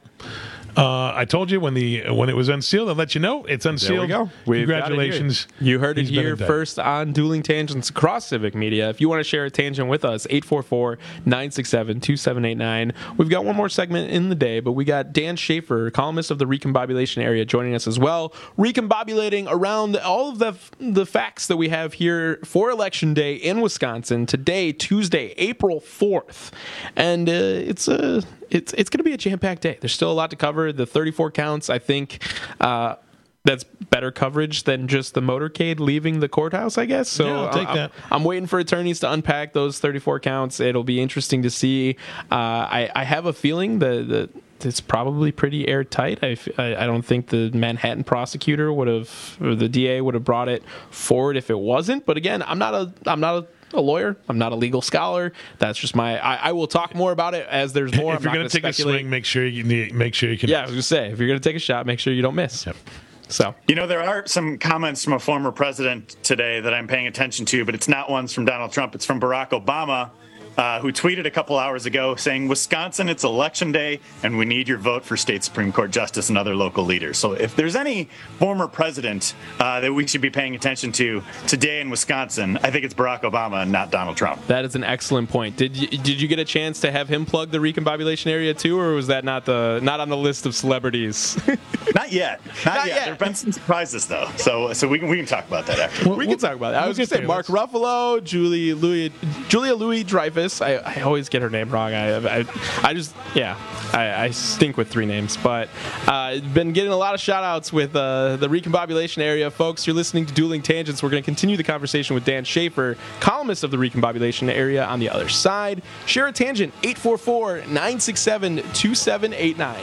uh, I told you when the when it was unsealed, I'll let you know. It's unsealed. There we go. We've Congratulations. got it here. You heard it He's been here indicted. first on Dueling Tangents across Civic Media. If you want to share a tangent with us, eight four four, nine six seven, two seven eight nine. We've got one more segment in the day, but we got Dan Schaefer, columnist of the Recombobulation Area, joining us as well, recombobulating around all of the, the facts that we have here for Election Day in Wisconsin. Today, Tuesday, April fourth. And uh, it's a... It's it's going to be a jam-packed day. There's still a lot to cover. The thirty-four counts, I think, uh, that's better coverage than just the motorcade leaving the courthouse, I guess. So Yeah, I'll take I'm, that. I'm waiting for attorneys to unpack those thirty-four counts. It'll be interesting to see. Uh, I, I have a feeling that the it's probably pretty airtight. I, I, I don't think the Manhattan prosecutor would have, or the D A would have brought it forward if it wasn't. But again, I'm not a I'm not a a lawyer. I'm not a legal scholar. That's just my. I, I will talk more about it as there's more. If I'm you're going to take speculate. a swing, make sure you make sure you can. Yeah, I was going to say, if you're going to take a shot, make sure you don't miss. Yep. So, you know, there are some comments from a former president today that I'm paying attention to, but it's not ones from Donald Trump. It's from Barack Obama, uh, who tweeted a couple hours ago saying, "Wisconsin, it's election day, and we need your vote for state Supreme Court justice and other local leaders." So if there's any former president uh, that we should be paying attention to today in Wisconsin, I think it's Barack Obama and not Donald Trump. that is an excellent point. Did you did you get a chance to have him plug the Recombobulation Area too, or was that not the not on the list of celebrities? Not yet. Not, Not yet. yet. There have been some surprises though, so so we can we can talk about that after. we can talk about that. I we'll was going get to say there. Mark Let's- Ruffalo, Julie Louis, Julia Louis Dreyfus. I, I always get her name wrong. I I, I just yeah, I, I stink with three names. But uh, been getting a lot of shout outs with uh, the Recombobulation Area, folks. You're listening to Dueling Tangents. We're going to continue the conversation with Dan Schaefer, columnist of the Recombobulation Area. On the other side, share a tangent eight four four, nine six seven, two seven eight nine.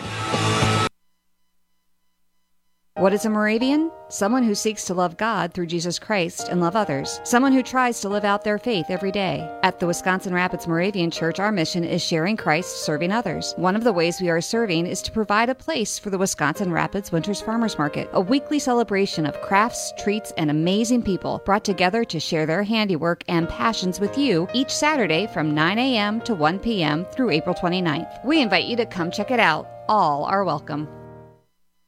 What is a Moravian? Someone who seeks to love God through Jesus Christ and love others. Someone who tries to live out their faith every day. At the Wisconsin Rapids Moravian Church, our mission is sharing Christ, serving others. One of the ways we are serving is to provide a place for the Wisconsin Rapids Winters Farmers Market, a weekly celebration of crafts, treats, and amazing people brought together to share their handiwork and passions with you each Saturday from nine a.m. to one p.m. through April twenty-ninth. We invite you to come check it out. All are welcome.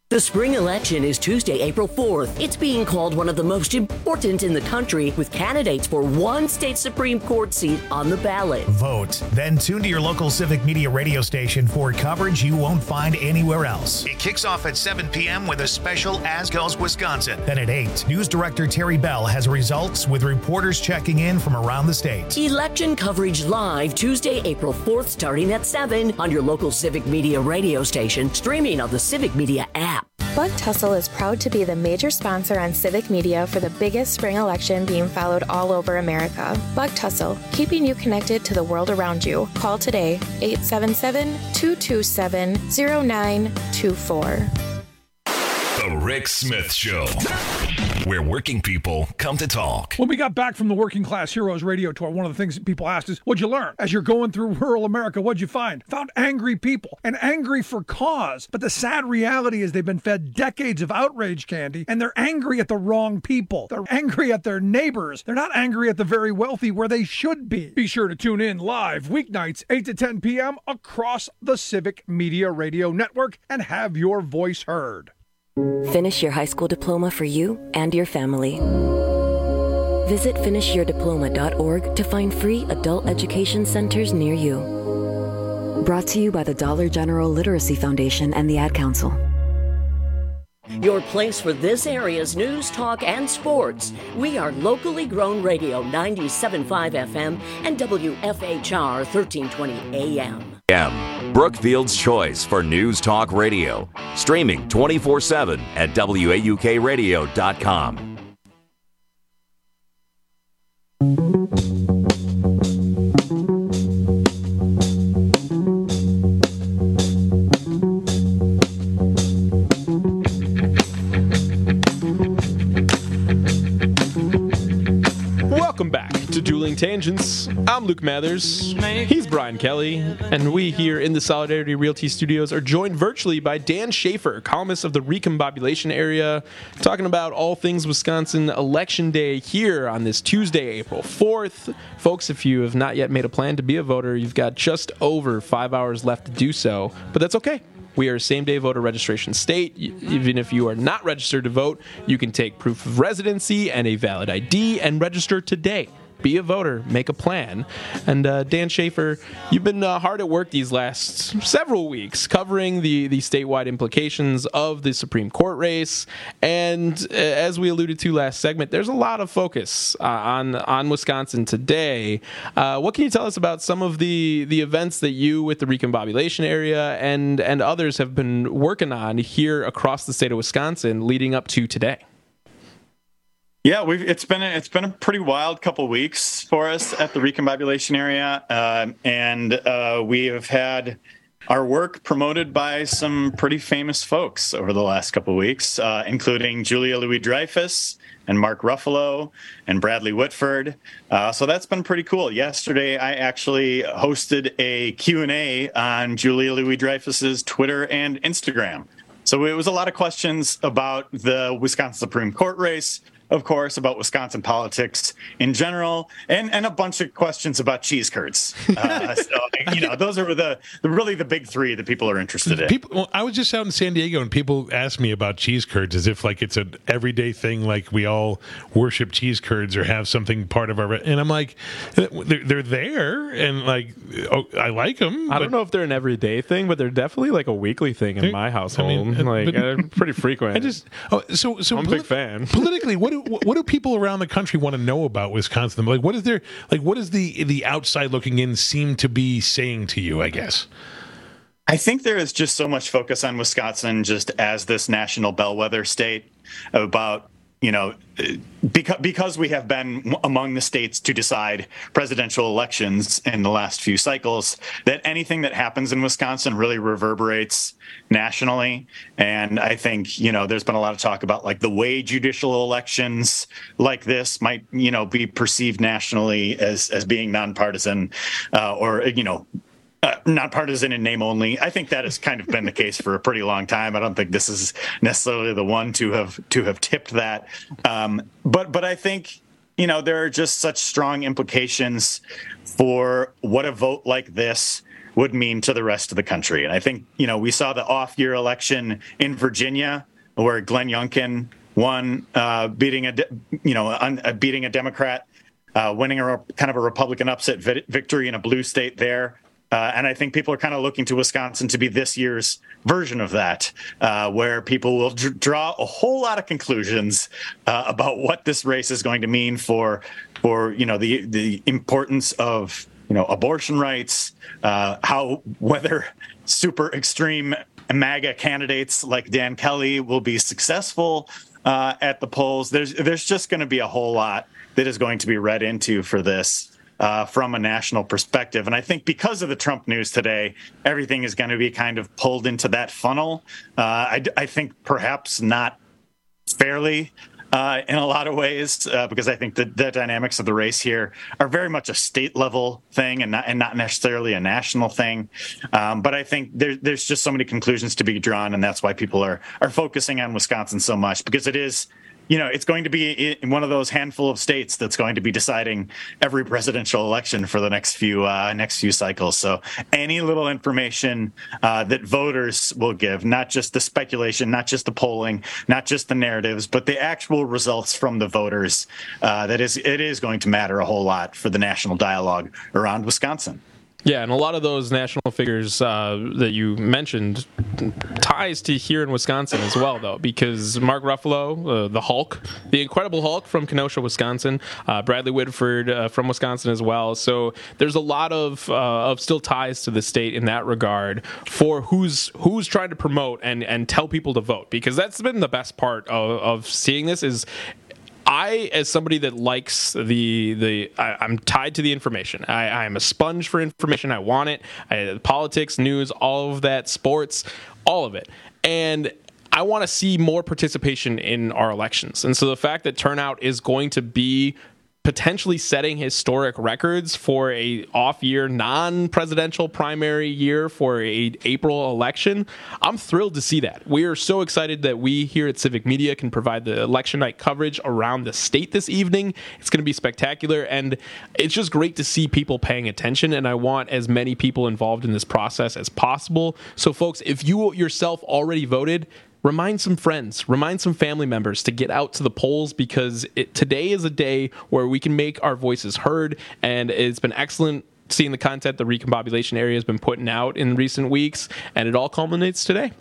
The spring election is Tuesday, April fourth. It's being called one of the most important in the country, with candidates for one state Supreme Court seat on the ballot. Vote. Then tune to your local Civic Media radio station for coverage you won't find anywhere else. It kicks off at seven p.m. with a special As Goes Wisconsin. Then at eight, News Director Terry Bell has results with reporters checking in from around the state. Election coverage live Tuesday, April fourth, starting at seven on your local Civic Media radio station, streaming on the Civic Media app. Buck Tussle is proud to be the major sponsor on Civic Media for the biggest spring election being followed all over America. Buck Tussle, keeping you connected to the world around you. Call today, eight seven seven, two two seven, zero nine two four. The Rick Smith Show, where working people come to talk. When we got back from the Working Class Heroes radio tour, one of the things that people asked is, what'd you learn? As you're going through rural America, what'd you find? Found angry people, and angry for cause. But the sad reality is they've been fed decades of outrage candy, and they're angry at the wrong people. They're angry at their neighbors. They're not angry at the very wealthy where they should be. Be sure to tune in live weeknights, eight to ten p.m. across the Civic Media Radio Network and have your voice heard. Finish your high school diploma for you and your family. Visit finish your diploma dot org to find free adult education centers near you. Brought to you by the Dollar General Literacy Foundation and the Ad Council. Your place for this area's news, talk, and sports. We are locally grown radio ninety-seven point five F M and W F H R thirteen twenty A M. M. Brookfield's choice for news talk radio. Streaming twenty-four seven at W A U K radio dot com. Welcome back to Dueling Tangents. I'm Luke Mathers. He's Brian Kelly. And we here in the Solidarity Realty Studios are joined virtually by Dan Schaefer, columnist of the Recombobulation Area, talking about all things Wisconsin Election Day here on this Tuesday, April fourth. Folks, if you have not yet made a plan to be a voter, you've got just over five hours left to do so. But that's okay. We are a same-day voter registration state. Even if you are not registered to vote, you can take proof of residency and a valid I D and register today. Be a voter, make a plan. And uh, Dan Schaefer, you've been uh, hard at work these last several weeks covering the, the statewide implications of the Supreme Court race. And uh, as we alluded to last segment, there's a lot of focus uh, on on Wisconsin today. Uh, what can you tell us about some of the, the events that you with the Recombobulation Area and, and others have been working on here across the state of Wisconsin leading up to today? Yeah, we've it's been a, it's been a pretty wild couple weeks for us at the Recombobulation Area, uh, and uh, we have had our work promoted by some pretty famous folks over the last couple weeks, uh, including Julia Louis-Dreyfus and Mark Ruffalo and Bradley Whitford. Uh, so that's been pretty cool. Yesterday, I actually hosted a Q and A on Julia Louis-Dreyfus's Twitter and Instagram. So it was a lot of questions about the Wisconsin Supreme Court race, of course, about Wisconsin politics in general, and, and a bunch of questions about cheese curds. Uh, so, you know, those are the, the really the big three that people are interested in. People, well, I was just out in San Diego, and people ask me about cheese curds as if like it's an everyday thing, like we all worship cheese curds or have something part of our. And I'm like, they're, they're there, and like, oh, I like them. I don't know if they're an everyday thing, but they're definitely like a weekly thing in my household. I mean, like, but, uh, pretty frequent. I just oh, so so I'm a big fan. Politically, what do what do people around the country want to know about Wisconsin? Like, what is there like? What does the the outside looking in seem to be saying to you? I guess. I think there is just so much focus on Wisconsin just as this national bellwether state about, you know, because because we have been among the states to decide presidential elections in the last few cycles, that anything that happens in Wisconsin really reverberates nationally. And I think, you know, there's been a lot of talk about like the way judicial elections like this might, you know, be perceived nationally as as being nonpartisan uh, or, you know, Uh, not partisan in name only. I think that has kind of been the case for a pretty long time. I don't think this is necessarily the one to have to have tipped that. Um, but but I think, you know, there are just such strong implications for what a vote like this would mean to the rest of the country. And I think, you know, we saw the off-year election in Virginia where Glenn Youngkin won, uh, beating a, you know, un, uh, beating a Democrat, uh, winning a kind of a Republican upset vi- victory in a blue state there. Uh, and I think people are kind of looking to Wisconsin to be this year's version of that, uh, where people will d- draw a whole lot of conclusions uh, about what this race is going to mean for, for you know, the the importance of, you know, abortion rights, uh, how whether super extreme MAGA candidates like Dan Kelly will be successful uh, at the polls. There's there's just going to be a whole lot that is going to be read into for this uh, from a national perspective. And I think because of the Trump news today, everything is going to be kind of pulled into that funnel. Uh, I, I think perhaps not fairly uh, in a lot of ways, uh, because I think the, the dynamics of the race here are very much a state level thing and not, and not necessarily a national thing. Um, but I think there, there's just so many conclusions to be drawn, and that's why people are are focusing on Wisconsin so much, because it is, you know, it's going to be in one of those handful of states that's going to be deciding every presidential election for the next few uh, next few cycles. So any little information uh, that voters will give, not just the speculation, not just the polling, not just the narratives, but the actual results from the voters, uh, that is, it is going to matter a whole lot for the national dialogue around Wisconsin. Yeah, and a lot of those national figures uh, that you mentioned ties to here in Wisconsin as well, though, because Mark Ruffalo, uh, the Hulk, the Incredible Hulk from Kenosha, Wisconsin, uh, Bradley Whitford uh, from Wisconsin as well. So there's a lot of uh, of still ties to the state in that regard for who's who's trying to promote and, and tell people to vote, because that's been the best part of, of seeing this is I, as somebody that likes the the, I, I'm tied to the information. I, I'm a sponge for information. I want it. I, politics, news, all of that, sports, all of it, and I want to see more participation in our elections. And so the fact that turnout is going to be potentially setting historic records for a off-year, non-presidential primary year for a April election, I'm thrilled to see that. We are so excited that we here at Civic Media can provide the election night coverage around the state this evening. It's going to be spectacular, and it's just great to see people paying attention, and I want as many people involved in this process as possible. So, folks, if you yourself already voted, remind some friends, remind some family members to get out to the polls, because it, today is a day where we can make our voices heard, and it's been excellent seeing the content the Recombobulation area has been putting out in recent weeks, and it all culminates today.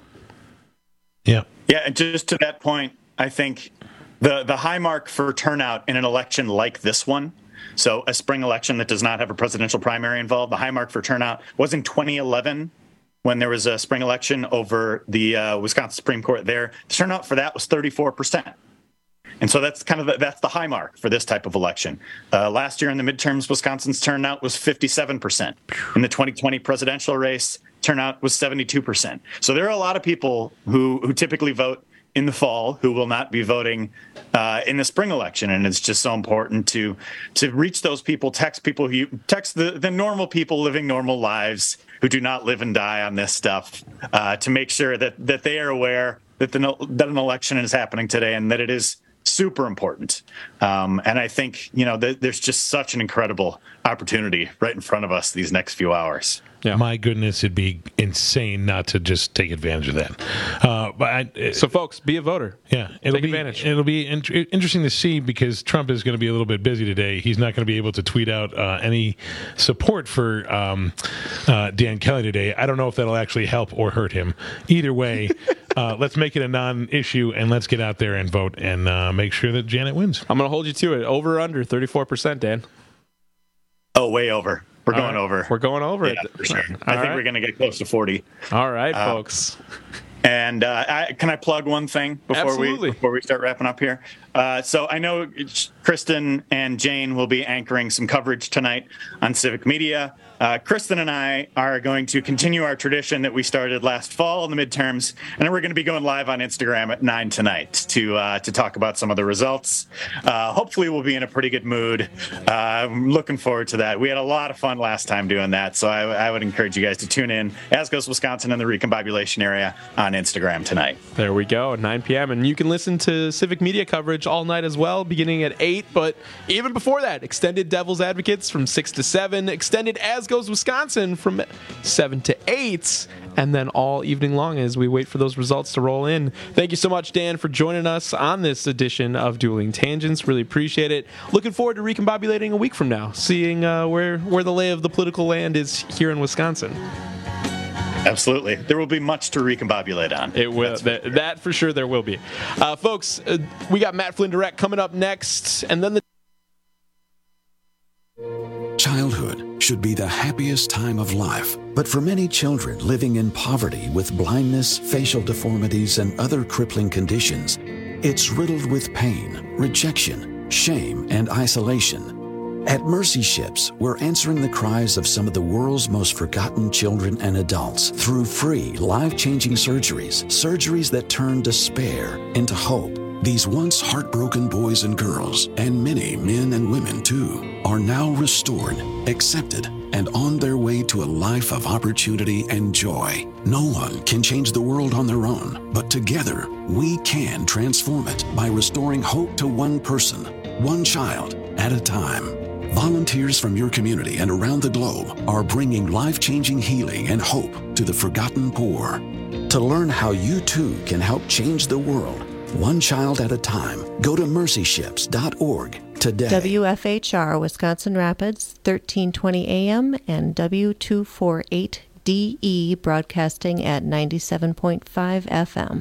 Yeah. Yeah, and just to that point, I think the, the high mark for turnout in an election like this one, so a spring election that does not have a presidential primary involved, the high mark for turnout was in twenty eleven, when there was a spring election over the uh, Wisconsin Supreme Court there. The turnout for that was thirty-four percent. And so that's kind of the, that's the high mark for this type of election. Uh, last year in the midterms, Wisconsin's turnout was fifty-seven percent. In the twenty twenty presidential race, turnout was seventy-two percent. So there are a lot of people who, who typically vote in the fall who will not be voting uh, in the spring election. And it's just so important to to reach those people, text people, who text the, the normal people living normal lives who do not live and die on this stuff, uh, to make sure that, that they are aware that, the, that an election is happening today and that it is super important. Um, and I think, you know, th- there's just such an incredible opportunity right in front of us these next few hours. Yeah. My goodness, it'd be insane not to just take advantage of that. Uh, but I, it, so, folks, be a voter. Yeah, it'll take be advantage. It'll be in- interesting to see, because Trump is going to be a little bit busy today. He's not going to be able to tweet out uh, any support for um, uh, Dan Kelly today. I don't know if that'll actually help or hurt him. Either way, uh, let's make it a non-issue and let's get out there and vote and uh, make sure that Janet wins. I'm going to hold you to it. Over or under thirty-four percent, Dan? Oh, way over. We're going right. over. We're going over yeah, it. For sure. All I think right. we're going to get close to forty. All right, uh, folks. And uh, I, can I plug one thing before Absolutely. we before we start wrapping up here? Uh, so I know Kristen and Jane will be anchoring some coverage tonight on Civic Media. Uh, Kristen and I are going to continue our tradition that we started last fall in the midterms, and then we're going to be going live on Instagram at nine tonight to uh, to talk about some of the results. Uh, hopefully, we'll be in a pretty good mood. Uh, I'm looking forward to that. We had a lot of fun last time doing that, so I, I would encourage you guys to tune in, as goes Wisconsin and the Recombobulation area on on Instagram tonight. There we go, nine p.m. And you can listen to Civic Media coverage all night as well, beginning at eight. But even before that, extended Devil's Advocates from six to seven, extended As Goes Wisconsin from seven to eight, and then all evening long as we wait for those results to roll in. Thank you so much, Dan, for joining us on this edition of Dueling Tangents. Really appreciate it. Looking forward to recombobulating a week from now, seeing uh, where, where the lay of the political land is here in Wisconsin. Absolutely. There will be much to recombobulate on. It will. That, for that for sure there will be. Uh, folks, uh, we got Matt Flynn Direct coming up next, and then the... Childhood should be the happiest time of life, but for many children living in poverty with blindness, facial deformities, and other crippling conditions, it's riddled with pain, rejection, shame, and isolation. At Mercy Ships, we're answering the cries of some of the world's most forgotten children and adults through free, life-changing surgeries, surgeries that turn despair into hope. These once heartbroken boys and girls, and many men and women too, are now restored, accepted, and on their way to a life of opportunity and joy. No one can change the world on their own, but together we can transform it by restoring hope to one person, one child at a time. Volunteers from your community and around the globe are bringing life-changing healing and hope to the forgotten poor. To learn how you too can help change the world, one child at a time, go to mercy ships dot org today. W F H R Wisconsin Rapids, thirteen twenty A M and W two forty-eight D E broadcasting at ninety-seven point five F M.